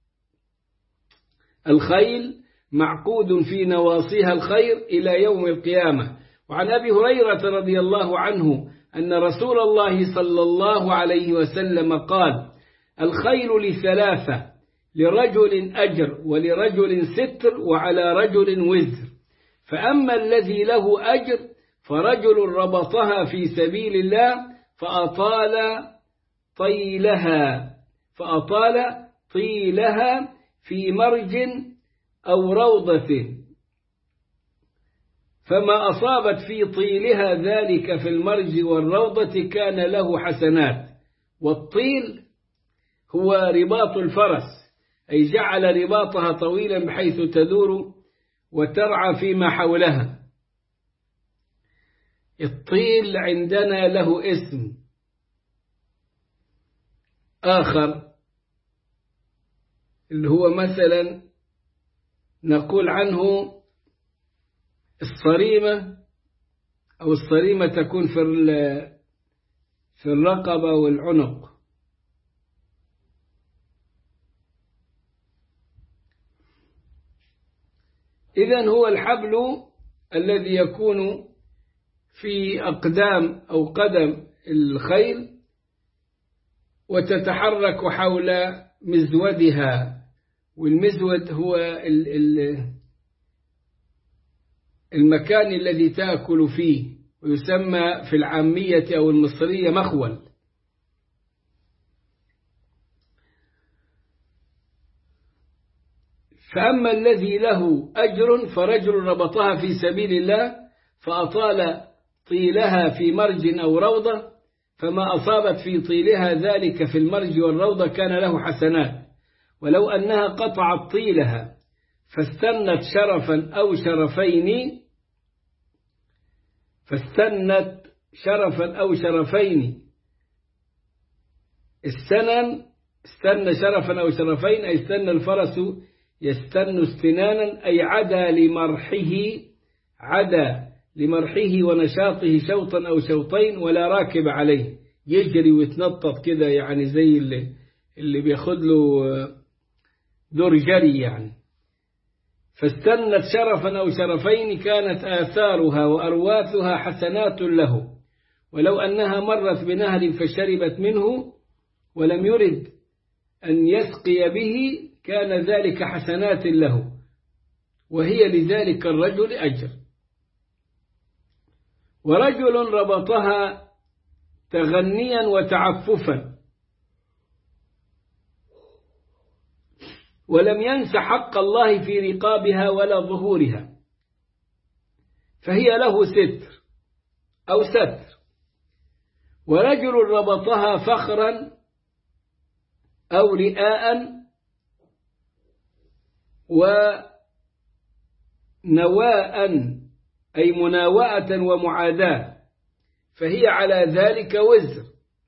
الخيل معقود في نواصيها الخير إلى يوم القيامة. وعن أبي هريرة رضي الله عنه أن رسول الله صلى الله عليه وسلم قال: الخيل لثلاثة: لرجل أجر، ولرجل ستر، وعلى رجل وزر. فأما الذي له أجر فرجل ربطها في سبيل الله فأطال طيلها فأطال طيلها في مرج أو روضة، فما أصابت في طيلها ذلك في المرج والروضة كان له حسنات. والطيل هو رباط الفرس، أي جعل رباطها طويلا بحيث تدور وترعى فيما حولها. الطيل عندنا له اسم آخر، اللي هو مثلا نقول عنه الصريمة، أو الصريمة تكون في في الرقبة والعنق. إذن هو الحبل الذي يكون في أقدام أو قدم الخيل وتتحرك حول مزودها، والمزود هو المكان الذي تأكل فيه، ويسمى في العامية أو المصرية مخول. فأما الذي له أجر فرجل ربطها في سبيل الله فأطال طيلها في مرج أو روضة، فما أصابت في طيلها ذلك في المرج والروضة كان له حسنات، ولو أنها قطعت طيلها فاستنت شرفا أو شرفين فاستنت شرفا أو شرفين السنن استنى شرفا أو شرفين أي استنى الفرس يستن استنانا أي عدا لمرحه عدا لمرحه ونشاطه شوطا أو شوطين ولا راكب عليه، يجري ويتنطط كده يعني زي اللي, اللي بياخد له دور جري يعني. فاستنت شرفا أو شرفين كانت آثارها وأرواثها حسنات له، ولو أنها مرت بنهر فشربت منه ولم يرد أن يسقي به كان ذلك حسنات له، وهي لذلك الرجل أجر. ورجل ربطها تغنيا وتعففا ولم ينس حق الله في رقابها ولا ظهورها، فهي له ستر أو ستر. ورجل ربطها فخرا أو رئاء ونواء أي مناوءة ومعاداة، فهي على ذلك وزر،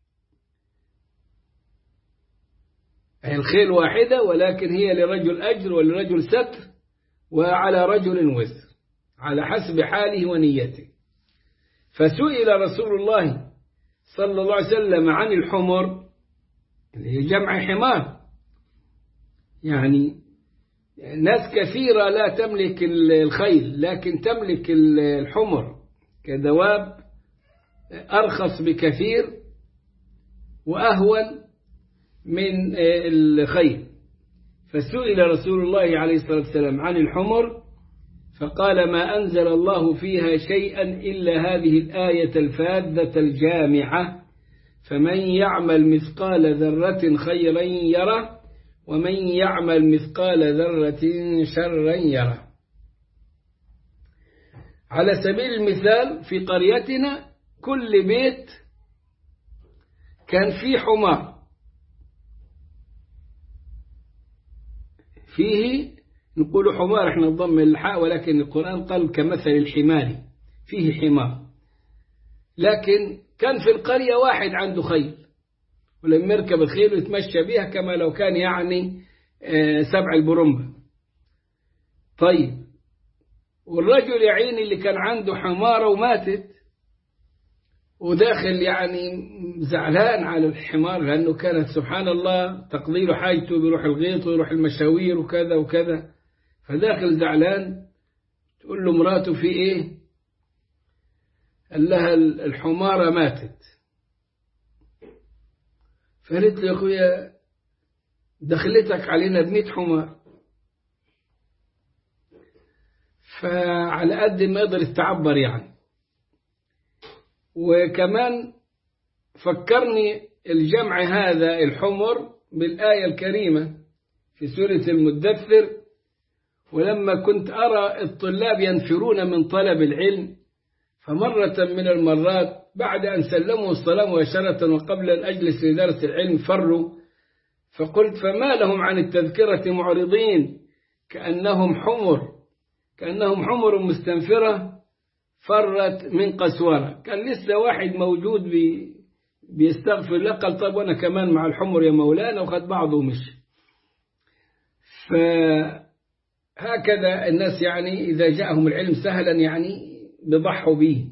أي الخيل واحدة ولكن هي لرجل أجر ولرجل ستر وعلى رجل وزر على حسب حاله ونيته. فسئل رسول الله صلى الله عليه وسلم عن الحمر اللي هي جمع حمار، يعني ناس كثيرة لا تملك الخيل لكن تملك الحمر كدواب أرخص بكثير وأهون من الخيل. فسئل رسول الله عليه الصلاة والسلام عن الحمر فقال ما أنزل الله فيها شيئا إلا هذه الآية الفاذة الجامعة، فمن يعمل مثقال ذرة خيرا يره ومن يعمل مثقال ذرة شرا يره. على سبيل المثال في قريتنا كل بيت كان فيه حمار، فيه نقول حمار احنا نضم الحاء ولكن القرآن قال كمثل الحمار فيه حمار، لكن كان في القرية واحد عنده خيل ولما يركب الخيل ويتمشى بها كما لو كان يعني سبع البرمبة. طيب والرجل يا عيني اللي كان عنده حمارة وماتت وداخل يعني زعلان على الحمار لأنه كانت سبحان الله تقضي له حاجته بيروح الغيط ويروح المشاوير وكذا وكذا، فداخل زعلان تقول له مراته في ايه؟ قال لها الحمارة ماتت. فقالت له يا أخويا دخلتك علينا بمئة حمار. فعلى قد ما يقدر يستعبر يعني. وكمان فكرني الجمع هذا الحمر بالآية الكريمة في سورة المدثر ولما كنت أرى الطلاب ينفرون من طلب العلم فمرة من المرات بعد أن سلموا الصلاة مباشرة وقبل أن أجلس لدرس العلم فروا، فقلت فما لهم عن التذكرة معرضين كأنهم حمر كأنهم حمر مستنفرة فرت من قسورة. كان لسه واحد موجود بي بيستغفر الله قال طب وأنا كمان مع الحمر يا مولانا وخد بعضه ومشي. فهكذا الناس يعني إذا جاءهم العلم سهلا يعني بضحوا به.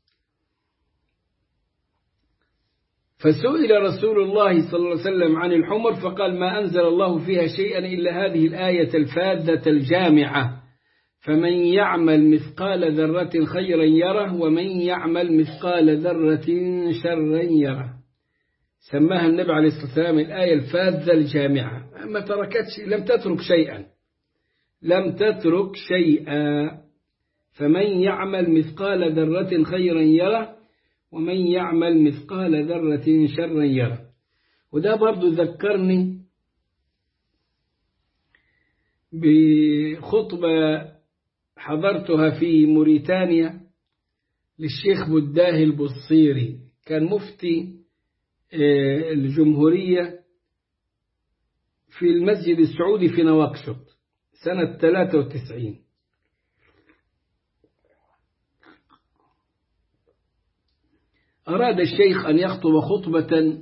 فسئل رسول الله صلى الله عليه وسلم عن الحمر فقال ما أنزل الله فيها شيئا إلا هذه الآية الفاذة الجامعة، فمن يعمل مثقال ذرة خيرا يره ومن يعمل مثقال ذرة شرا يره. سماها النبي عليه الصلاة والسلام الآية الفاذة الجامعة، ما تركتش لم تترك شيئا لم تترك شيئا. فمن يعمل مثقال ذرة خيرا يره ومن يعمل مثقال ذرة شرا يره. وده برضو ذكرني بخطبة حضرتها في موريتانيا للشيخ بداه البصيري، كان مفتي الجمهورية في المسجد السعودي في نواكشوط سنة ثلاثة وتسعين. أراد الشيخ أن يخطب خطبة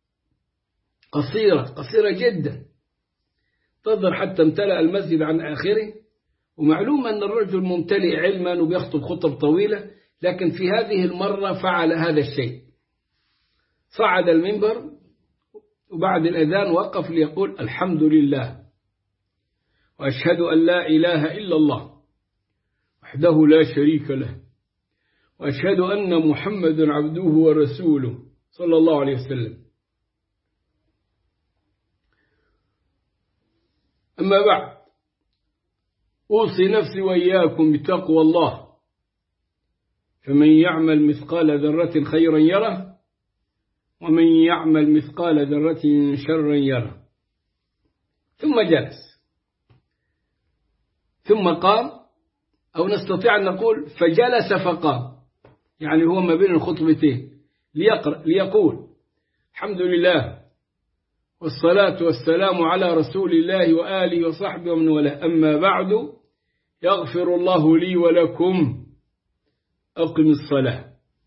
قصيرة قصيرة جدا تظهر حتى امتلأ المسجد عن آخره، ومعلوم أن الرجل ممتلئ علما وبيخطب خطب طويلة، لكن في هذه المرة فعل هذا الشيء. صعد المنبر وبعد الأذان وقف ليقول الحمد لله وأشهد أن لا إله إلا الله وحده لا شريك له وأشهد أن محمدا عبده ورسوله صلى الله عليه وسلم. أما بعد، أوصي نفسي وإياكم بتقوى الله، فمن يعمل مثقال ذرة خيرا يره ومن يعمل مثقال ذرة شرا يره. ثم جلس، ثم قام، أو نستطيع أن نقول فجلس فقام، يعني هو ما بين الخطبتين ليقرأ ليقول الحمد لله والصلاة والسلام على رسول الله وآله وصحبه ومن والاه، أما بعد، يغفر الله لي ولكم، أقم الصلاة.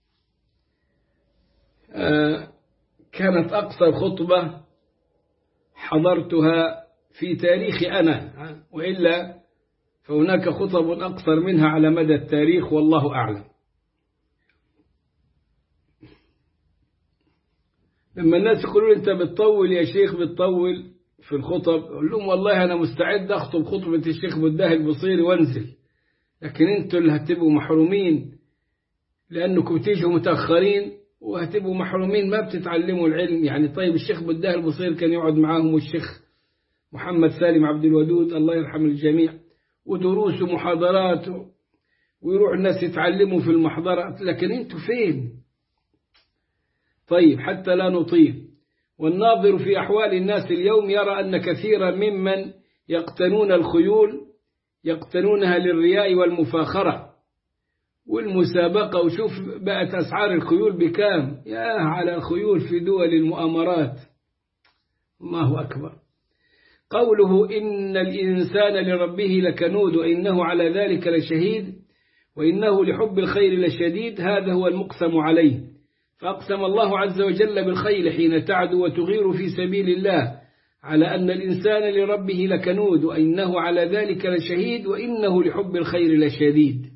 آه كانت أقصر خطبة حضرتها في تاريخي أنا، وإلا فهناك خطب أقصر منها على مدى التاريخ والله أعلم. لما الناس يقولون أنت بتطول يا شيخ بتطول في الخطب، أقول لهم والله أنا مستعد أخطب خطبة الشيخ بداه البصيري وانزل، لكن أنتوا اللي هتبقوا محرومين لأنكم تيجوا متأخرين وهتبقوا محرومين، ما بتتعلموا العلم. يعني طيب الشيخ بداه البصيري كان يقعد معاهم، والشيخ محمد سالم عبد الودود الله يرحم الجميع، ودروس ومحاضرات، ويروح الناس يتعلموا في المحاضرات، لكن أنتوا فين؟ طيب حتى لا نطيل، والناظر في أحوال الناس اليوم يرى أن كثيرا ممن يقتنون الخيول يقتنونها للرياء والمفاخرة والمسابقة، وشوف بقت أسعار الخيول بكام، يا على خيول في دول المؤامرات، الله أكبر. قوله إن الإنسان لربه لكنود وإنه على ذلك لشهيد وإنه لحب الخير لشديد، هذا هو المقسم عليه، فأقسم الله عز وجل بالخيل حين تعدو وتغير في سبيل الله على أن الإنسان لربه لكنود وإنه على ذلك لشهيد وإنه لحب الخير لشديد.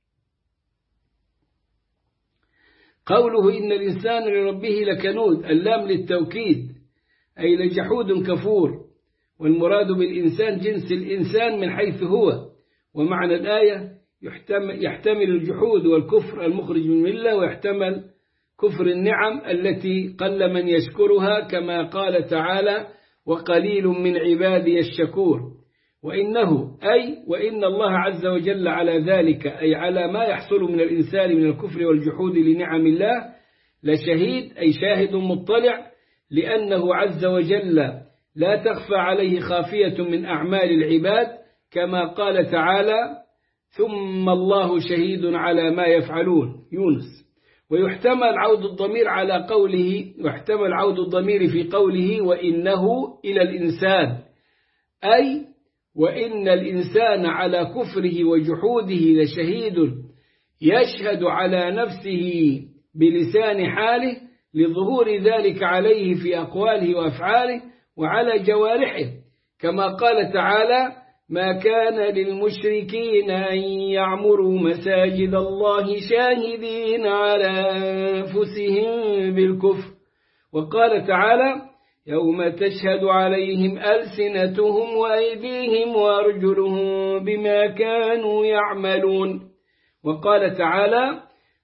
قوله إن الإنسان لربه لكنود، اللام للتوكيد، أي لجحود كفور، والمراد بالإنسان جنس الإنسان من حيث هو، ومعنى الآية يحتمل الجحود والكفر المخرج من الملة، ويحتمل كفر النعم التي قل من يشكرها، كما قال تعالى وقليل من عبادي الشكور. وإنه أي وإن الله عز وجل على ذلك، أي على ما يحصل من الإنسان من الكفر والجحود لنعم الله، لشهيد، أي شاهد مطلع، لأنه عز وجل لا تخفى عليه خافية من أعمال العباد، كما قال تعالى ثم الله شهيد على ما يفعلون، يونس. ويحتمل عود الضمير على قوله يحتمل عود الضمير في قوله وإنه إلى الإنسان، أي وإن الإنسان على كفره وجحوده لشهيد، يشهد على نفسه بلسان حاله لظهور ذلك عليه في أقواله وأفعاله وعلى جوارحه، كما قال تعالى ما كان للمشركين أن يعمروا مساجد الله شاهدين على أنفسهم بالكفر. وقال تعالى يوم تشهد عليهم ألسنتهم وأيديهم وأرجلهم بما كانوا يعملون. وقال تعالى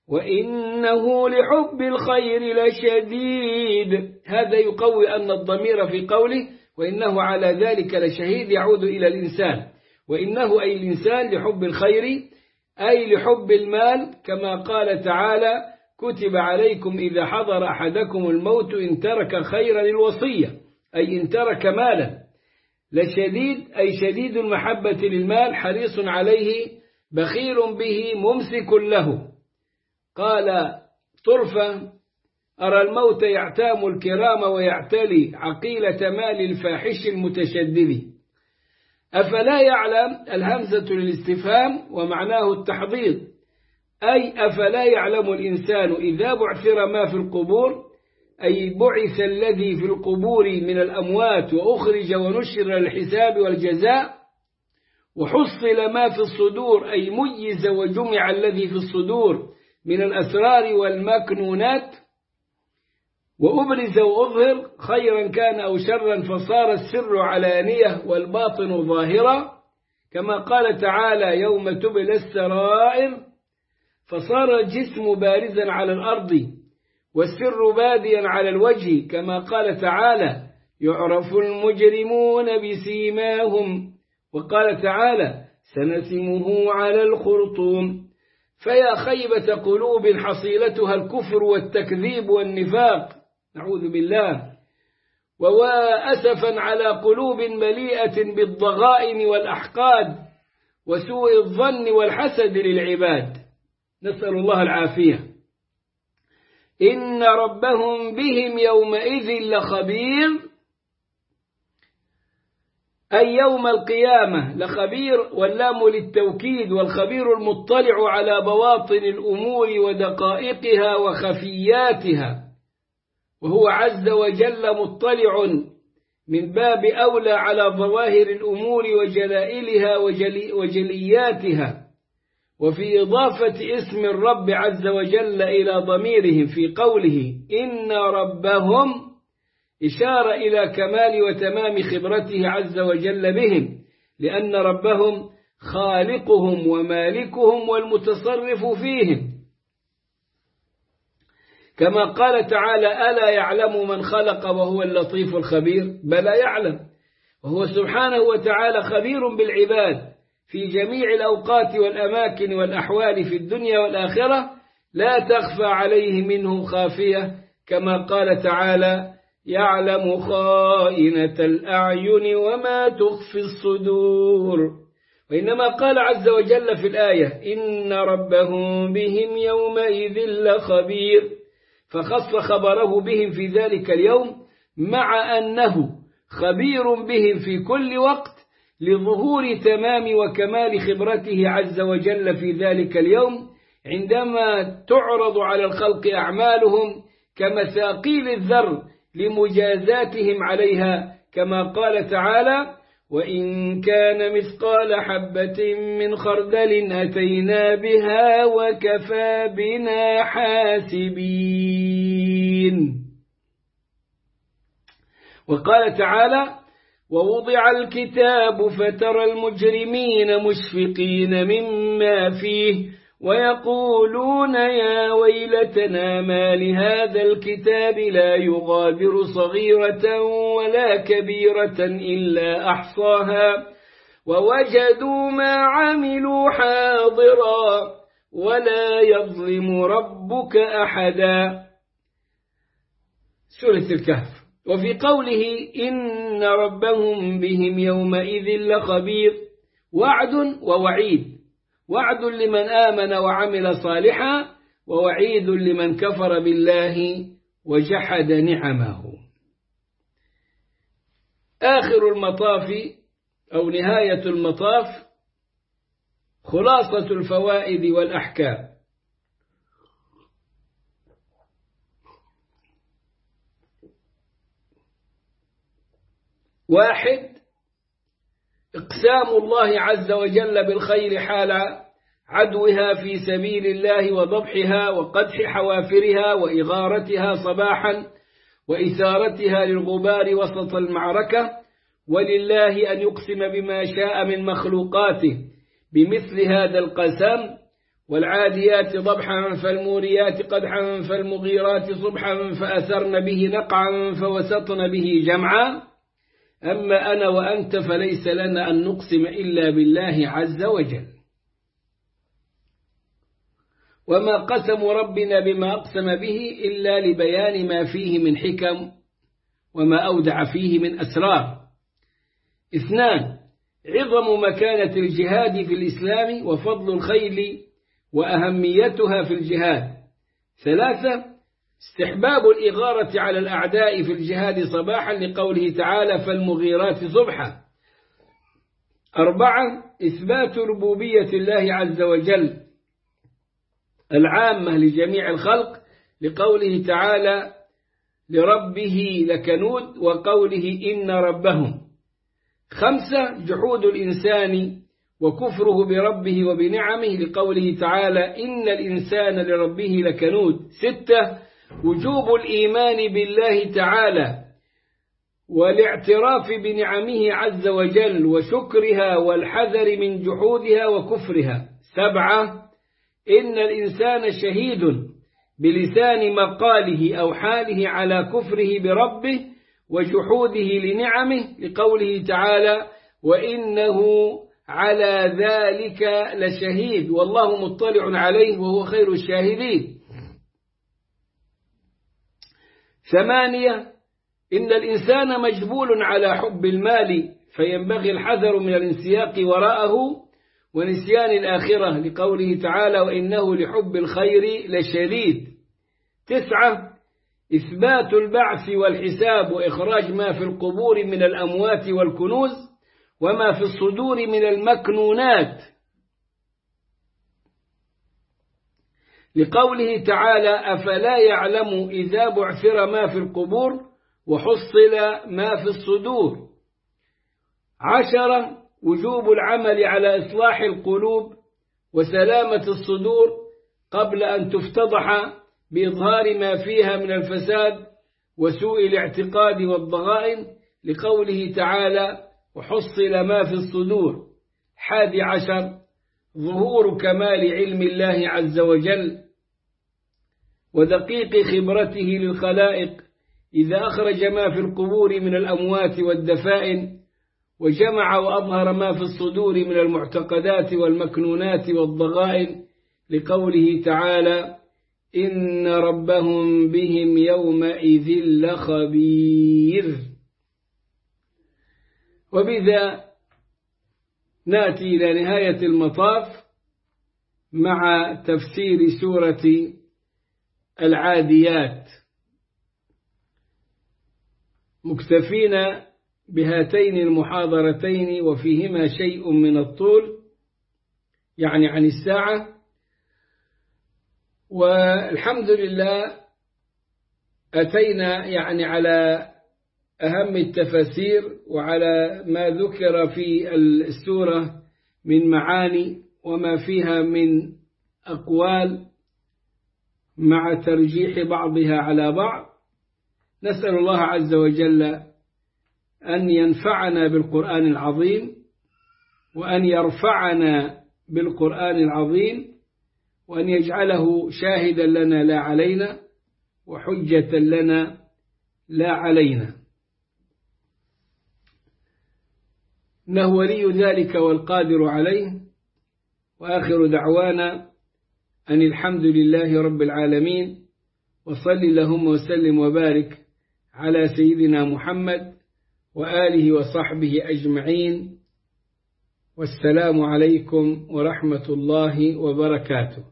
وإنه لحب الخير لشديد، هذا يقوي أن الضمير في قوله وإنه على ذلك لشهيد يعود إلى الإنسان، وإنه أي الإنسان لحب الخير أي لحب المال، كما قال تعالى كتب عليكم إذا حضر أحدكم الموت إن ترك خيرا الوصية، أي إن ترك مالا. لشديد أي شديد المحبة للمال، حريص عليه، بخيل به، ممسك له. قال طرفة أرى الموت يعتام الكرام ويعتلي عقيلة مال الفاحش المتشدد. أفلا يعلم الهمزة للاستفهام ومعناه التحضيض، أي أفلا يعلم الإنسان إذا بعثر ما في القبور، أي بعث الذي في القبور من الأموات وأخرج ونشر للحساب والجزاء، وحصل ما في الصدور أي ميز وجمع الذي في الصدور من الأسرار والمكنونات، وأبرز وأظهر خيرا كان أو شرا، فصار السر علانية والباطن ظاهرا، كما قال تعالى يوم تبلى السرائر، فصار الجسم بارزا على الأرض والسر باديا على الوجه، كما قال تعالى يعرف المجرمون بسيماهم، وقال تعالى سنسمه على الخرطوم. فيا خيبة قلوب حصيلتها الكفر والتكذيب والنفاق، نعوذ بالله، وأسفا على قلوب مليئة بالضغائن والأحقاد وسوء الظن والحسد للعباد، نسأل الله العافية. إن ربهم بهم يومئذ لخبير، أي يوم القيامة لخبير، واللام للتوكيد، والخبير المطلع على بواطن الأمور ودقائقها وخفياتها، وهو عز وجل مطلع من باب أولى على ظواهر الأمور وجلائلها وجلي وجلياتها. وفي إضافة اسم الرب عز وجل إلى ضميرهم في قوله إن ربهم إشارة إلى كمال وتمام خبرته عز وجل بهم، لأن ربهم خالقهم ومالكهم والمتصرف فيهم، كما قال تعالى ألا يعلم من خلق وهو اللطيف الخبير، بلى يعلم، وهو سبحانه وتعالى خبير بالعباد في جميع الأوقات والأماكن والأحوال في الدنيا والآخرة، لا تخفى عليه منه خافية، كما قال تعالى يعلم خائنة الأعين وما تخفي الصدور. وإنما قال عز وجل في الآية إن ربهم بهم يومئذ لخبير، فخص خبره بهم في ذلك اليوم مع أنه خبير بهم في كل وقت، لظهور تمام وكمال خبرته عز وجل في ذلك اليوم، عندما تعرض على الخلق أعمالهم كمثاقيل الذر لمجازاتهم عليها، كما قال تعالى وإن كان مثقال حبة من خردل أتينا بها وكفى بنا حاسبين. وقال تعالى ووضع الكتاب فترى المجرمين مشفقين مما فيه ويقولون يا ويلتنا ما لهذا الكتاب لا يغادر صغيرة ولا كبيرة إلا أحصاها ووجدوا ما عملوا حاضرا ولا يظلم ربك أحدا. سورة الكهف. وفي قوله إن ربهم بهم يومئذ لخبير وعد ووعيد، وعد لمن آمن وعمل صالحا، ووعيد لمن كفر بالله وجحد نعمه. آخر المطاف أو نهاية المطاف خلاصة الفوائد والأحكام. واحد، إقسام الله عز وجل بالخير حال عدوها في سبيل الله وضبحها وقدح حوافرها وإغارتها صباحا وإثارتها للغبار وسط المعركة، ولله أن يقسم بما شاء من مخلوقاته بمثل هذا القسم: والعاديات ضبحا فالموريات قدحا فالمغيرات صبحا فأثرن به نقعا فوسطن به جمعا. أما أنا وأنت فليس لنا أن نقسم إلا بالله عز وجل، وما قسم ربنا بما أقسم به إلا لبيان ما فيه من حكم وما أودع فيه من أسرار. اثنان، عظم مكانة الجهاد في الإسلام وفضل الخيل وأهميتها في الجهاد. ثلاثة، استحباب الإغارة على الأعداء في الجهاد صباحا لقوله تعالى فالمغيرات صبحا. أربعة إثبات ربوبية الله عز وجل العامة لجميع الخلق لقوله تعالى لربه لكنود وقوله إن ربهم. خمسة جحود الإنسان وكفره بربه وبنعمه لقوله تعالى إن الإنسان لربه لكنود. ستة وجوب الإيمان بالله تعالى والاعتراف بنعمه عز وجل وشكرها والحذر من جحودها وكفرها. سبعة إن الإنسان شهيد بلسان مقاله أو حاله على كفره بربه وجحوده لنعمه لقوله تعالى وإنه على ذلك لشهيد والله مطلع عليه وهو خير الشاهدين. ثمانية إن الإنسان مجبول على حب المال فينبغي الحذر من الانسياق وراءه ونسيان الآخرة لقوله تعالى وإنه لحب الخير لشديد. تسعة إثبات البعث والحساب وإخراج ما في القبور من الأموات والكنوز وما في الصدور من المكنونات لقوله تعالى أفلا يعلم إذا بعثر ما في القبور وحصل ما في الصدور. عشرة وجوب العمل على إصلاح القلوب وسلامة الصدور قبل أن تفتضح بإظهار ما فيها من الفساد وسوء الاعتقاد والضغائن لقوله تعالى وحصل ما في الصدور. حادي عشر ظهور كمال علم الله عز وجل ودقيق خبرته للخلائق إذا أخرج ما في القبور من الأموات والدفائن وجمع وأظهر ما في الصدور من المعتقدات والمكنونات والضغائن لقوله تعالى إن ربهم بهم يومئذ لخبير. وبذا نأتي إلى نهاية المطاف مع تفسير سورة العاديات مكتفين بهاتين المحاضرتين وفيهما شيء من الطول يعني عن الساعة. والحمد لله أتينا يعني على أهم التفاسير وعلى ما ذكر في السورة من معاني وما فيها من أقوال مع ترجيح بعضها على بعض. نسأل الله عز وجل أن ينفعنا بالقرآن العظيم وأن يرفعنا بالقرآن العظيم وأن يجعله شاهدا لنا لا علينا وحجة لنا لا علينا. إنه ولي ذلك والقادر عليه. وآخر دعوانا أن الحمد لله رب العالمين وصل اللهم وسلم وبارك على سيدنا محمد وآله وصحبه أجمعين والسلام عليكم ورحمة الله وبركاته.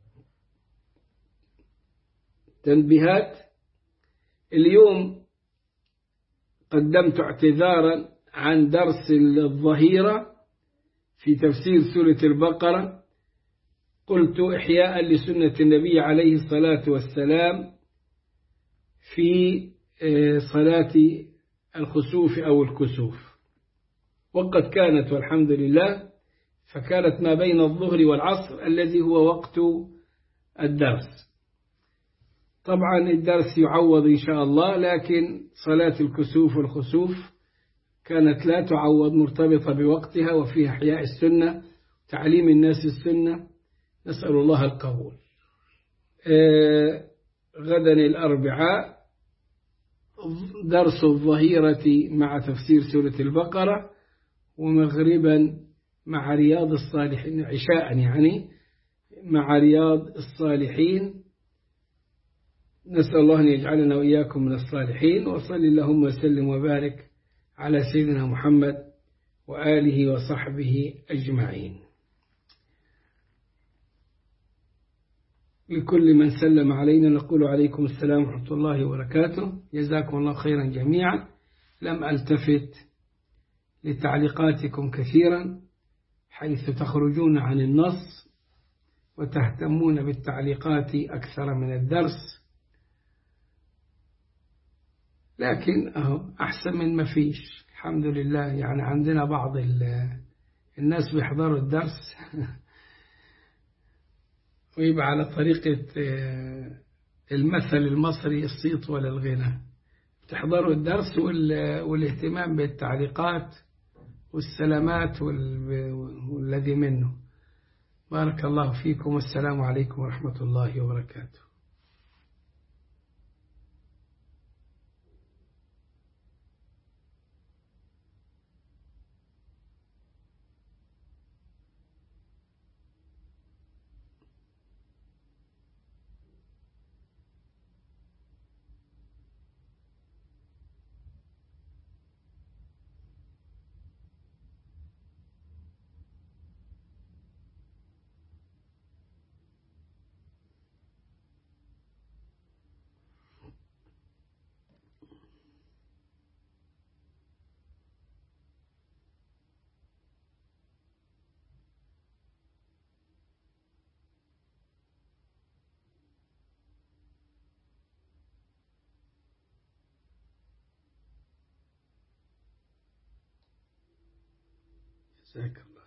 تنبيهات. اليوم قدمت اعتذارا عن درس الظهيرة في تفسير سورة البقرة. قلت إحياء لسنة النبي عليه الصلاة والسلام في صلاة الخسوف أو الكسوف، وقد كانت والحمد لله فكانت ما بين الظهر والعصر الذي هو وقت الدرس. طبعا الدرس يعوض إن شاء الله، لكن صلاة الكسوف والخسوف كانت لا تعوض، مرتبطة بوقتها وفيها إحياء السنة تعليم الناس السنة. نسأل الله القبول. آه غدا الأربعاء درس الظهيرة مع تفسير سورة البقرة، ومغربا مع رياض الصالحين، عشاء يعني مع رياض الصالحين. نسأل الله أن يجعلنا وإياكم من الصالحين. وصل اللهم وسلم وبارك على سيدنا محمد وآله وصحبه أجمعين. لكل من سلم علينا نقول عليكم السلام ورحمة الله وبركاته. جزاكم الله خيرا جميعا. لم ألتفت لتعليقاتكم كثيرا حيث تخرجون عن النص وتهتمون بالتعليقات أكثر من الدرس، لكن أهو أحسن من ما فيش الحمد لله. يعني عندنا بعض الناس بيحضروا الدرس ويبقى على طريقة المثل المصري الصيت ولا الغنى، تحضروا الدرس والاهتمام بالتعليقات والسلامات والذي منه. بارك الله فيكم والسلام عليكم ورحمة الله وبركاته. جزاك الله.